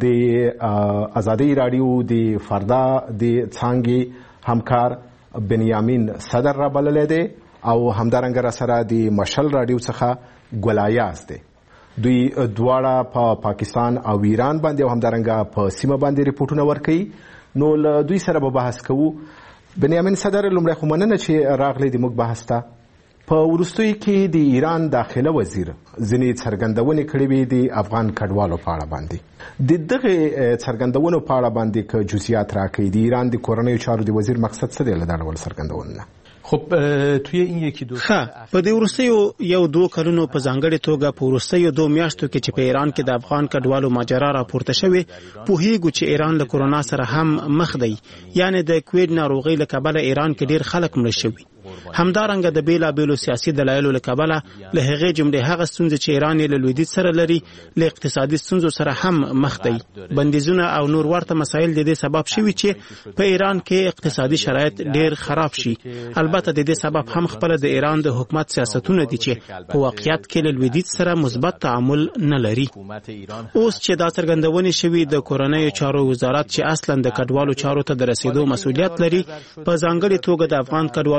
د ازادي راډیو د فردا د څانګې همکار بنیامین صدر را بللی دی او همدارنګه را سره د مشل راډیو څخه ګلایاز دی. دوی دواړه په پاکستان او ایران باندې او همدارنګه په سیمه باندې ریپورټونه ورکوي. نو له دوی سره به بحث کوو. بنیامین صدر لومړی خو مننه چې راغلی د موږ بحث ته. په وروستیو کې د ایران داخله وزیر ځینې څرګندونې کړې وې د افغان کډوالو په اړه باندې. د دغه څرګندونو په اړه باندې که جزئیات راکړي د ایران د کورنیو چارو د وزیر مقصد څه دی له دا ډول څرګندونو؟ خب توی این یکی دو په دې وروستیو 1-2 کلونو په ځانګړې توګه په وروستیو 2 میاشتو کې چې په ایران کې د افغان کډوالو ماجرا راپورته شوې پوهیږو چې ایران له کورونا سره هم مخ دی. یعنی د کووید ناروغۍ له کبله ایران کې ډیر خلک مړه شوي. همدارنګه د بیلابیلو سیاسي دلایلو له کبله له هغې جملې هغه ستونزې چې ایران یې له لویدیځ سره لري له اقتصادي ستونزو سره هم مخ دی. بندیزونه او نور ورته مسایل د دې سبب شوي چې په ایران کې اقتصادي شرایط ډیر خراب شي. البته د دې سبب هم خپل د ایران د حکومت سیاستونه دي چې په واقعیت کې له لویدیځ سره مثبت تعامل نه لري. اوس چې دا څرګندونې شوي د کورنیو چارو وزارت چې اصلا د کډوالو چارو ته د رسیدو مسؤلیت لري په ځانګړې توګه د افغان کډوالو مسایلو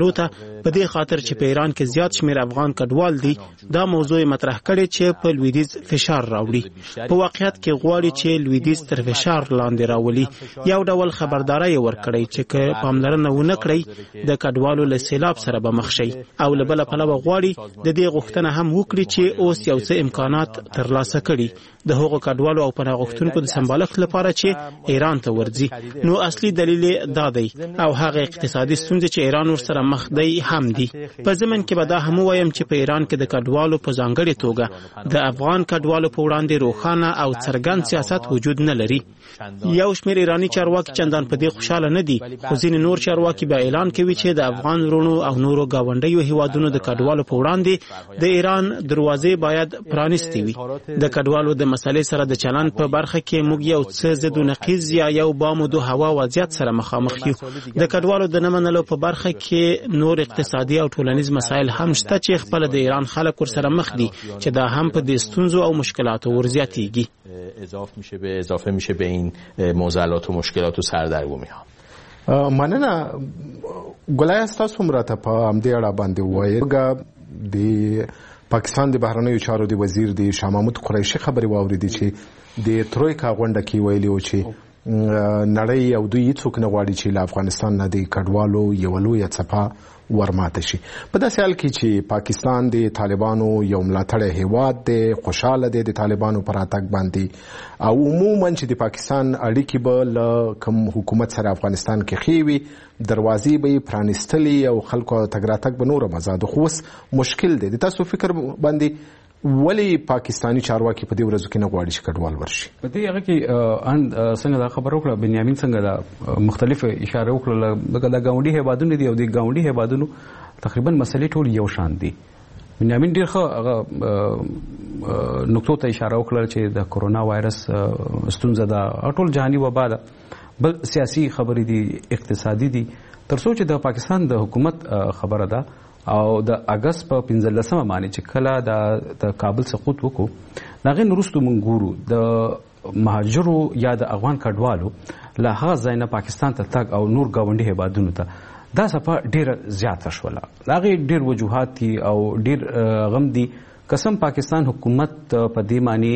حوالو ته په دې خاطر چې په ایران کې زیات شمیر افغان کډوال دي دا موضوع مطرح کړي چې په لویدیځ فشار راوړي. په واقعیت کې غواړي چې لویدیځ تر فشار لاندې راولي. یو ډول خبرداري ورکړي چې که پاملرنه ونه کړي د کډوالو له سیلاب سره به مخ شي او له بل پلوه غواړي د دې غوښتنه هم وکړي چې اوس یو څه امکانات ترلاسه کړي د هغو کډوالو او پناه غوښتونکو د سمبالښت لپاره چې ایران ته ورځي. نو اصلي دلیل دا دی او هغه اقتصادي ستونزې چې ایران ورسره مخ دی هم دي. په ضمن کې به دا هم وایم چې په ایران کې د کډوالو په ځانګړې توګه د افغان کډوالو په وړاندې روښانه او څرګند سیاست وجود نه لري. یو شمېر ایرانی چارواکي چندان په دې خوشاله نه دي خو ځینې نور چارواکي به اعلان کوي چې د افغان وروڼو او نورو ګاونډیو هیوادونو د کډوالو په وړاندې د ایران دروازې باید پرانیستې وي. د کډوالو د مسلې سره د چلند په برخه کې موږ یو څه ضد و نقیض یا یو بامود هوا وضعیت سره مخامخ یو. د کډوالو د نه منلو په برخه کې نور اقتصادي او ټولنیز مسایل هم شته چې خپل د ایران خلک ورسره مخ دي چې دا هم په دې ستونزو او مشکلاتو ورزیاتیږي. اضافه میشه به این معضلات و مشکلات و سردرگمی ها. مننه ګلای تاسو مراته په همدې اړه باندې وایي د پاکستان د بهرنیو چارو د وزیر د شاه محمود قریشي خبري واوریدي چې د ترویکا غونډه کې ویلي و چې نړۍ او دوی څوک نه غواړي چې له افغانستان نه د کډوالو یو لویه څپه ورماته شي. په داسې حال کې چې پاکستان د طالبانو یو ملاتړی هیواد دی خوشاله دی د طالبانو پر اتاک باندې او عموما چې د پاکستان اړیکې به له کوم حکومت سره افغانستان کې ښې وي دروازې به یې پرانیستلې او خلکو تګ راتګ به نور مزاده خو اوس مشکل دی. د تاسو فکر باندې ولی پاکستانی چارواکي په دې ورځو کې نه غواړي چې کډوال ورشي؟ په دې هغه کې څنګه دا خبر وکړه بنیامین څنګه دا مختلف اشاره وکړه د گاونډي هیوادونو دی او د گاونډي هیوادونو تقریبا مسلې ټول یو شان دي. بنیامین ډیر ښه هغه نقطو ته اشاره وکړه چې د کورونا وایرس ستونزه ده ټول جهاني وبا ده بل سیاسي خبرې دي اقتصادي دي تر څو چې د پاکستان د حکومت خبره ده او د اگست په 15 باندې چې کله د کابل سقوط وکړو ناغې نورستو مونږ ګورو د مهاجرو یا د افغان کډوالو له هغه ځای نه پاکستان ته تګ او نور ګاونډي هیوادونو ته دا صفه ډیره زیاته شوله. هغې ډیر وجوهات دي او ډیر غم دي. قسم پاکستان حکومت په دې معنی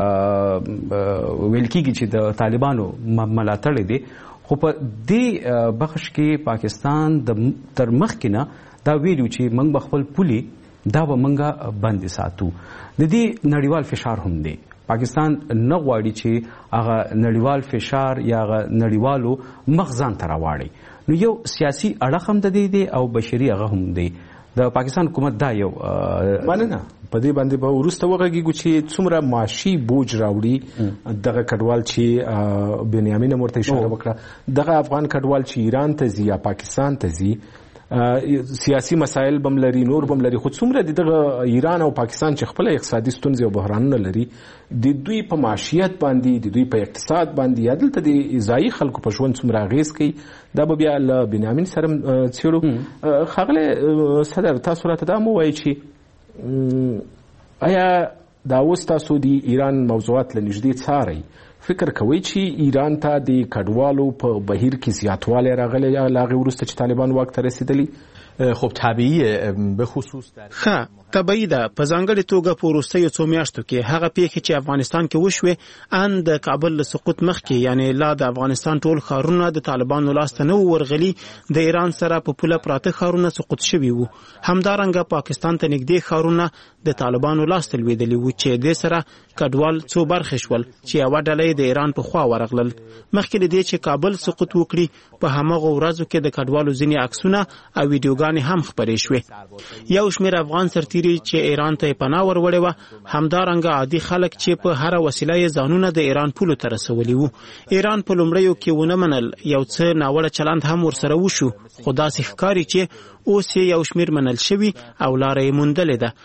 ویل کېږي چې د طالبانو ملاتړ دی خو په دې بخش کې پاکستان تر مخکې نه دا ویلو چې موږ به خپل پولي دا به موږ بند ساتو. د دې نړیوال فشار هم دی. پاکستان نه غواړي چې هغه نړیوال فشار یا هغه نړیوالو مخزان ته راواړي. نو یو سیاسي اړخ هم د دې دی او بشري هغه هم دی. د پاکستان حکومت دا یو مننه په دې باندې به وروسته وغږیږو چې څومره معاشي بوج راوړي دغه کډوال چې بنیامین مرته اشاره وکړه دغه افغان کډوال چې ایران ته ځي یا پاکستان ته ځي سیاسي مسایل بم لري نور بم لري خو څومره دغه ایران او پاکستان چې خپل اقتصادي ستونزې او بحرانونه لري د دوی په معاشیت باندې د دوی په اقتصاد باندې یا دلته د ځایي خلکو په ژوند څومره اغیز کوي دا به بیا له بنیامین سره څېړو. ښاغلی صدر تاسو راته دا مو وایي چې آیا دا اوس تاسو د ایران موضوعات له نږدې څارئ فکر کوي چې ایران ته د کډوالو په بهیر کې زیاتوالی راغلی یا لا هغې وروسته چې طالبان واک ته رسېدلي؟ خب طبیعیه به خصوص ښه طبیعي ده په ځانګړې توګه په وروستیو څو میاشتو کې هغه پیښې چې افغانستان کې وشوې ان د کابل له سقوط مخکې یعنې لا د افغانستان ټول ښارونه د طالبانو لاسته نه وو ورغلي د ایران سره په پوله پراته ښارونه سقوط شوي وو. همدارنګه پاکستان ته نږدې ښارونه د طالبانو لاسته لوېدلي وو چې دې سره کډوال څو برخې شول چې یوه ډله یې د ایران په خوا ورغلل. مخکې له دې چې کابل سقوط وکړي په هماغو ورځو کې د کډوالو ځینې عکسونه او ویډیوګانې هم خپرې شوې. یو شمېر افغان سرتیري چې ایران ته پناه وروړې وه همدارنګه عادي خلک چې په هره وسیله یې ځانونه د ایران پولو ته رسولي وو. ایران په لومړیو کې ونه منل یو څه ناوړه چلند هم ورسره وشو خو داسې ښکاري چې اوس یې یو شمېر منل شوي او لاره یې موندلې ده. هغه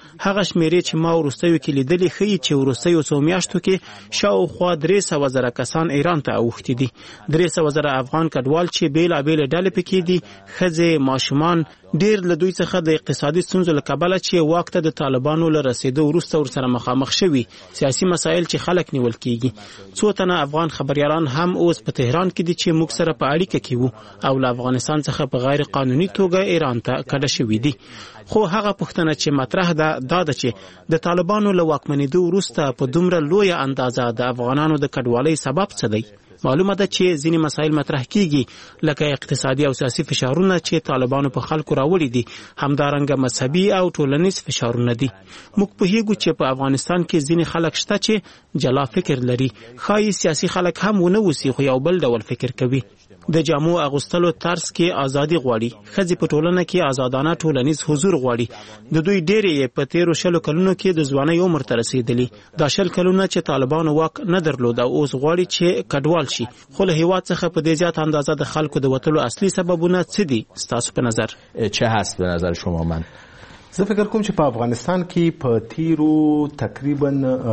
شمیرې چې ما وروستیو کې لیدلې ښیي چې وروستیو څو میاشتو کې شاوخوا 300,000 کسان ایران ته اوښتي دي. 300,000 افغان کډوال چې بیلابېلې ډلې پکې دي، ښځې، ماشومان، ډېر له دوی څخه د اقتصادي ستونزو له کبله چې واک ته د طالبانو له رسېدو وروسته ورسره مخامخ شوي سیاسي مسایل چې خلک نیول کېږي. څو تنه افغان خبریالان هم اوس په تهران کې دي چې موږ سره په اړیکه کې وو او له افغانستان څخه په غیر قانوني توګه ایران ته کډه شوي دي. خو هغه پوښتنه چې مطرح ده دا ده چې د طالبانو له واکمنېدو وروسته په دومره لویه اندازه د افغانانو د کډوالۍ سبب څه دی؟ معلومه ده چې ځینې مسایل مطرح کیږي لکه اقتصادي او سیاسي فشارونه چې طالبانو په خلکو راوړي دي، همدارنګه مذهبي او ټولنیز فشارونه دي. موږ پوهیږو چې په افغانستان کې ځینې خلک شته چې جلا فکر لري، ښایي سیاسي خلک هم ونه اوسي خو یو بل ډول فکر کوي. د جامو اغوستلو طرز کې ازادي غواړي، ښځې په ټولنه کې آزادانه ټولنیز حضور غواړي. د دوی ډېرې په تیرو 20 کلونو کې د ځوانۍ عمر ته رسېدلي. دا 20 کلونه چې طالبانو واک نه درلود او اوس غواړي چې کډوال شي. خو له هیواد څخه په دې زیات اندازه د خلکو د وتلو اصلي سببونه څه دي ستاسو په نظر؟ چه هست به نظر شما؟ من زه فکر کوم چې په افغانستان کې په تیرو تقریبا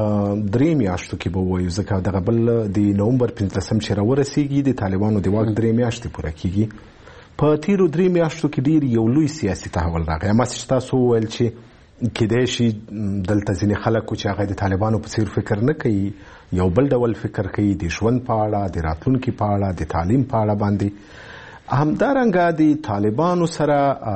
3 میاشتو کې به وایو، ځکه دغه بل د نومبر 15 چې راورسیږي د طالبانو د واک 3 میاشتې پوره کیږي. په تیرو 3 میاشتو کې ډیر یو لوی سیاسي تحول راغی. ما چې تاسو ویل چې کېدای شي دلته ځینې خلک چې هغه د طالبانو په څیر فکر نه کوي، یو بل ډول فکر کوي د ژوند په اړه، د راتلونکي په اړه، د تعلیم په اړه باندې. همدارنګه د طالبانو سره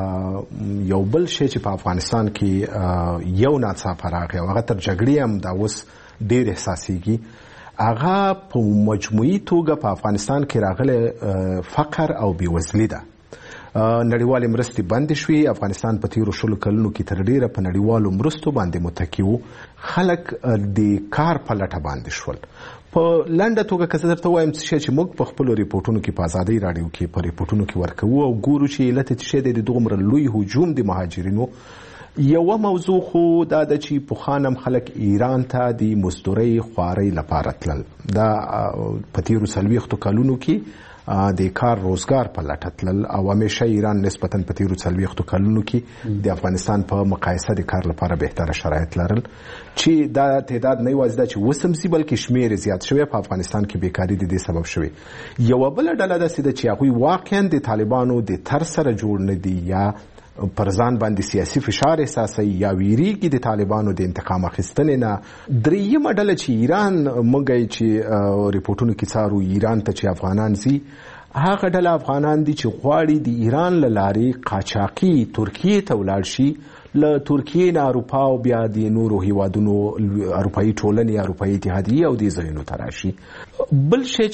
یو بل شی چې په افغانستان کې یو ناڅاپه راغی او هغه تر جګړې هم دا اوس ډېر احساسېږي، هغه په مجموعي توګه په افغانستان کې راغلی فقر او بېوزلي ده. نړیوالې مرستې بندې شوې. افغانستان په تیرو 20 کلونو کې تر ډیره په نړیوالو مرستو باندې متکی وو. خلک د کار په لټه باندې شول. په لنډه توګه که زه درته وایم چې موږ په خپلو ریپورټونو کې په ازادۍ راډیو کې په ریپورټونو کې ورکوو او ګورو چې علت یې څه دی د دومره لوی هجوم د مهاجرینو. یوه موضوع خو دا ده چې پخوانم خلک ایران ته د مزدورۍ خوارۍ لپاره تلل. دا په تیرو 40 کلونو کې د کار روزګار په لټه تلل او همیشه ایران نسبتا په تیرو 40 کلونو کې د افغانستان په مقایسه د کار لپاره بهتره شرایط لرل، چې دا تعداد نه یوازې دا چې وسم سي بلکې شمیر زیات شوی. په افغانستان کې بیکاری د دې سبب شوی. یو بل ډله داسې ده چې هغوی واقعا د طالبانو د طرز سره جوړ نه دي یا پر ځان باندې سیاسي فشار احساسوي یا ویریږي د طالبانو د انتقام اخیستنې نه. درېیمه ډله چې ایران موږ چې ریپورټونو کې څارو ایران ته چې افغانان ځي، هغه ډله افغانان دي چې غواړي د ایران له لارې قاچاقي ترکیې ته ولاړ شي، له ترکیې نه اروپا او بیا د نورو هیوادونو اروپایي ټولنې، اروپایي اتحادیې او دې ځایونو ته راشي. بل شی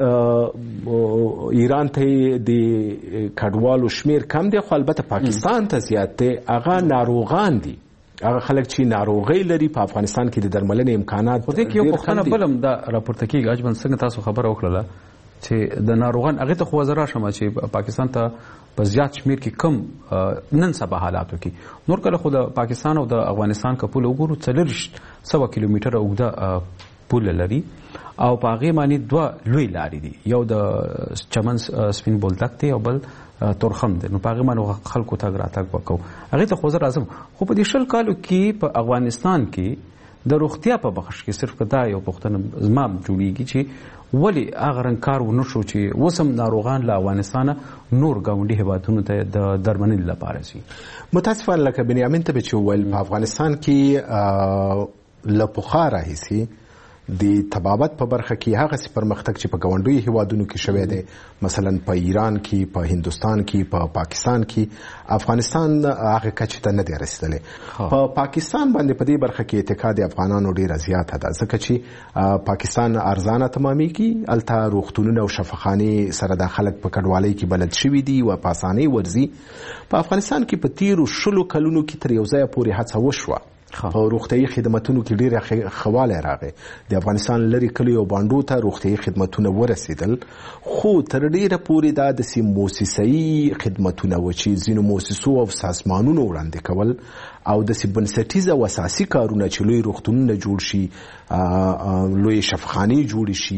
چې ایران ته د کډوالو شمیر کم دی خو البته پاکستان ته زیات دی، هغه ناروغان دي. هغه خلک چې ناروغۍ لري په افغانستان کې د درملنې امکانات په دې کې یو پوښتنه بلم دا راپورته کېږي. اجمل څنګه تاسو خبره وکړله چې د ناروغان هغه ته خو زرا شمه چې پاکستان ته په زیات شمیر کې کم نن سبا حالاتو کې نور کله خو د پاکستان او د افغانستان کپول وګورو 400 کیلومتره اوږده پول لري او په هغې باندې 2 لوی لارې دي، یو د چمن سپین بولدک دی او بل تورخم دی. نو په هغې باندې خلکو تګ راتګ وکړو. هغې ته خو زه راځم، خو په دې 20 کالو کې په افغانستان کې د روغتیا په بخش کې صرف دا یو پوښتنه زما جوړیږي چې ولې هغه رنګ کار ونه شو چې اوس هم ناروغان له افغانستانه نور ګاونډي هیوادونو ته د درملنې لپاره ځي. متاسفانه لکه بنیامین ته چې وویل، په افغانستان کې له پخوا راهیسې د طبابت په برخه کې هغه پرمختګ چې په ګاونډیو هیوادونو کې شوی دی، مثلا په ایران کې، په هندوستان کې، په پاکستان کې، افغانستان هغه کچې ته نه دی رسیدلی. په پاکستان باندې په دې برخه کې اعتقاد افغانانو ډیره زیاته ده، ځکه چې پاکستان ارزانه تمامیږي، هلته روغتونونه او شفاخانې سره د خلک په کډوالۍ کې بلد شوي دي او په اسانۍ ورځي. په افغانستان کې په تیرو 20 کلونو کې تر یو ځایه پورې هڅه وشوه، په روغتیايي خدماتونو کې ډېره ښهوالی راغی. د افغانستان لرې کلیو او بانډو ته روغتیايي خدمتونه ورسېدل، خو تر ډېره پورې دا داسې موسسایي خدمتونه وو چې ځینو موسسو او سازمانونو وړاندې کول او داسې بنسټیز او اساسي کارونه چې لوی روغتونونه جوړ شي، لوی شفاخانې جوړې شي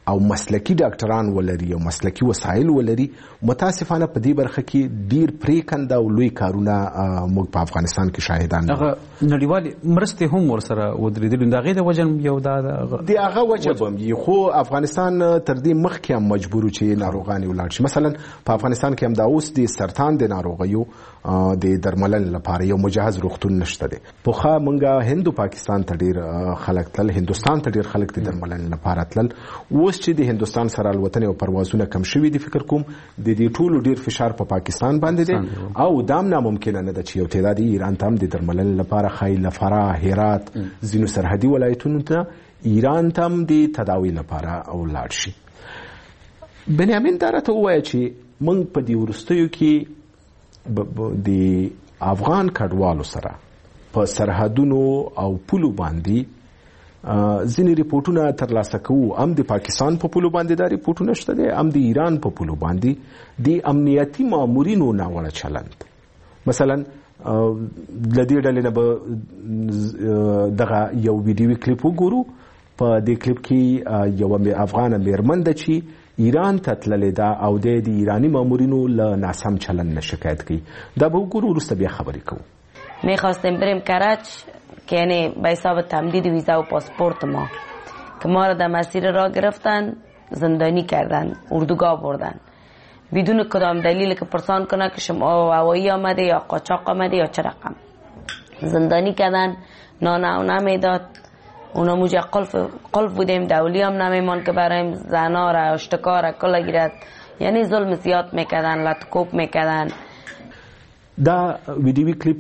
او مسلکی ډاکټران ولري او مسلکی وسایل ولري. متاسفانه په دې برخه کې ډیر پریکنده او لوی کارونه موږ په افغانستان کې شاهدان یو. هغه نړیوالې مرستې هم ورسره ودرېدلې، د هغې د وجه یو د هغه وجه به وي، خو افغانستان تر دې مخکې هم مجبور چې ناروغان ولاړ شي. مثلا په افغانستان کې هم دا اوس د سرطان د ناروغیو د درملنې لپاره یو مجهز روغتون نشته دی. پخوا موږ هندو پاکستان ته ډیر خلک تلل، هندوستان ته ډیر خلک د درملنې لپاره تلل. اوس چې د هندوستان سره الوتنې او پروازونه کم شوي دي، فکر کوم د دې ټولو ډیر فشار په پاکستان باندې دی او دام ناممکنه نه ده چې یو تعداد ایران ته هم د درملنې لپاره خیل فراه، هرات، ځینو سرحدي ولایتونو ته ایران ته هم د تداوی لپاره ولاړ شي. بنیامین دا راته ووایه چې موږ په دې وروستیو کې د افغان کډوالو سره په سرحدونو او پولو باندې ځینې ریپورټونه ترلاسه کوو. هم د پاکستان په پولو باندې دا ریپورټونه شته دي، هم د ایران په پولو باندې د امنیتي مامورینو ناوړه چلند. مثلا د دې ډلې نه به دغه یو ویډیو کلیپ وګورو. په دې کلیپ کې یو افغان میرمن ده چې ایران ته تللې ده او د ایرانی مامورینو له ناسم چلند نه شکایت کوي. دا به وګورو، وروسته بیا خبرې کوو. میخواستیم بریم کرج که یعنی به حساب تمدید ویزا و پاسپورت ما که ما را در مسیر راه گرفتن، زندانی کردن، اردوگاه بردن بدون کدام دلیل که پرسان کنه که شما هوایی آمده یا قاچاق آمده یا چه رقم. زندانی کردن، نان او نمیداد، اونا موجه قلف بودیم، دولی هم نمیمان که برایم زنا را اشتکا را کلا گیرد. یعنی ظلم زیاد میکردن، لطکوب میکردن. دا ویډیو کلیپ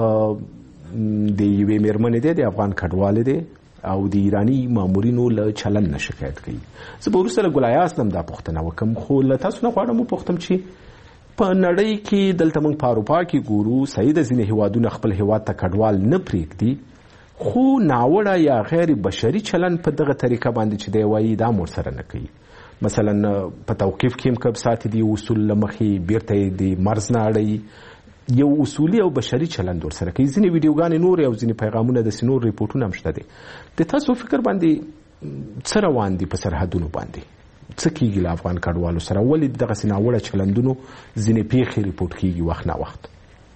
د یوې میرمنې دی، د افغان کډوالې دی او د ایرانی مامورینو له چلند نه شکایت کوي. زه به وروسته له ګلایاس نه هم دا پوښتنه وکړم، خو له تاسو نه غواړم وپوښتم چې په نړۍ کې دلته موږ په اروپا کې ګورو صحیح د ځینې هیوادونه خپل هیواد ته کډوال نه پرېږدي، خو ناوړه یا غیر بشري چلند په دغه طریقه باندې چې دی وایي دا هم ورسره نه کوي. مثلا په توقیف کې هم کب ساتي دي اصول له مخې بیرته د مرز نه اړوي، یو اصولي او بشري چلند ورسره کوي. ځینې ویډیوګانې نور او ځینې پیغامونه د سینور ریپورټونه هم شته دي. د تاسو فکر باندې څه روان دي په سرحدونو باندې؟ څه کیږي له افغان کډوالو سره؟ ولې دغسې ناوړه چلندونو ځینې پیښې ریپورټ کیږي وخت نه وخت؟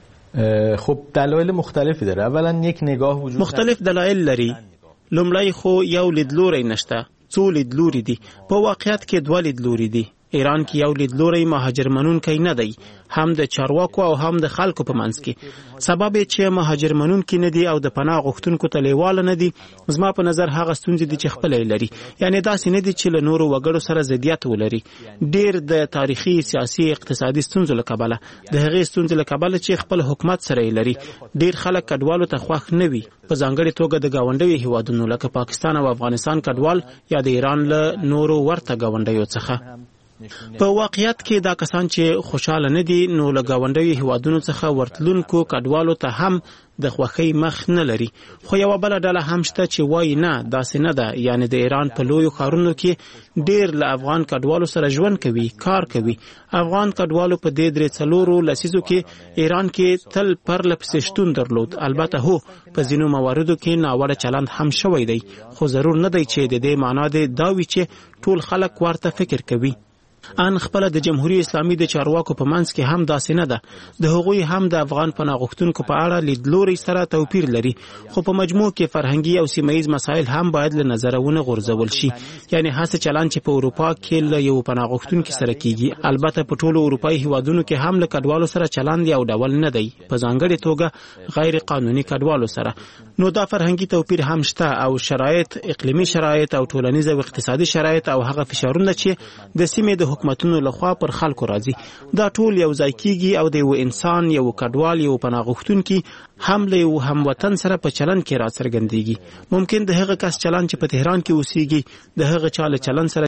خب دلایل مختلفی داره. اولا یک نگاه وجود مختلف دلایل لري. لومړی خو یو لیدلوری نشته، څو لیدلوري دي. په واقعیت کې دوه لیدلوري دي. ایران کې یو لیدلوری مهاجر منونکی نه دی، هم د چارواکو او هم د خلکو په منځ کې. سبب یې چې مهاجر منونکي نه دي او د پناه غوښتونکو ته لیواله نه دي. زما په نظر هغه ستونزې دي چې خپله یې لري، یعنې داسې نه دي چې له نورو وګړو سره ضدیت ولري. ډېر د تاریخي، سیاسي، اقتصادي ستونزو له کبله، د هغې ستونزې له کبله چې خپل حکومت سره یې لري. ډېر خلک کډوالو ته خوښ نه وي، په ځانګړې توګه د ګاونډیو هیوادونو لکه پاکستان او افغانستان کډوال یا د ایران له نورو ورته ګاونډیو څخه. په واقعیت کې دا کسان چې خوشاله نه دي نو له ګاونډیو هیوادونو څخه ورتلونکو کډوالو ته هم د خوښۍ مخ نه لري. خو یوه بله ډله هم شته چې وایي نه داسې نه ده، یعنی د ایران په لویو ښارونو کې ډېر له افغان کډوالو سره ژوند کوي، کار کوي. افغان کډوالو په دې 3-4 لسیزو کې ایران کې تل پرله پسې شتون درلود. البته هو په ځینو مواردو کې ناوړه چلند هم شوی دی، خو ضرور نه دی چې د دې معنا دی دا وي چې ټول خلک ورته فکر کوي. ان خپل د جمهوریت اسلامي د چارواکو په منځ کې هم داسې نه ده. د هغوی هم د افغان پناه غوښتونکو په اړه لیدلوري سره توپیر لري، خو په مجموع کې فرهنګي او سیمه‌ییز مسایل هم باید له نظره ونه غورځول شي. یعنی هڅه چلند چې په اروپا کې له یو پناه غوښتونکي سره کیږي، البته په ټولو اروپایي هیوادونو کې هم له کډوالو سره چلند یو ډول نه دی، په ځانګړې توګه غیر قانوني کډوالو سره. نو دا فرهنګي توپیر هم شته او شرایط، اقلیمي شرایط او ټولنیز او اقتصادي شرایط او هغه فشارونه چې د سیمې د حکومتونو لخوا پر خلکو راځي، دا ټول یو ځای کیږي او د یو انسان، یو کډوال، یو پناه غوښتونکي هم له یو هموطن سره په چلند کې راڅرګندېږي. ممکن د هغه کس چلند چې په تهران کې اوسېږي د هغه چا له چلند سره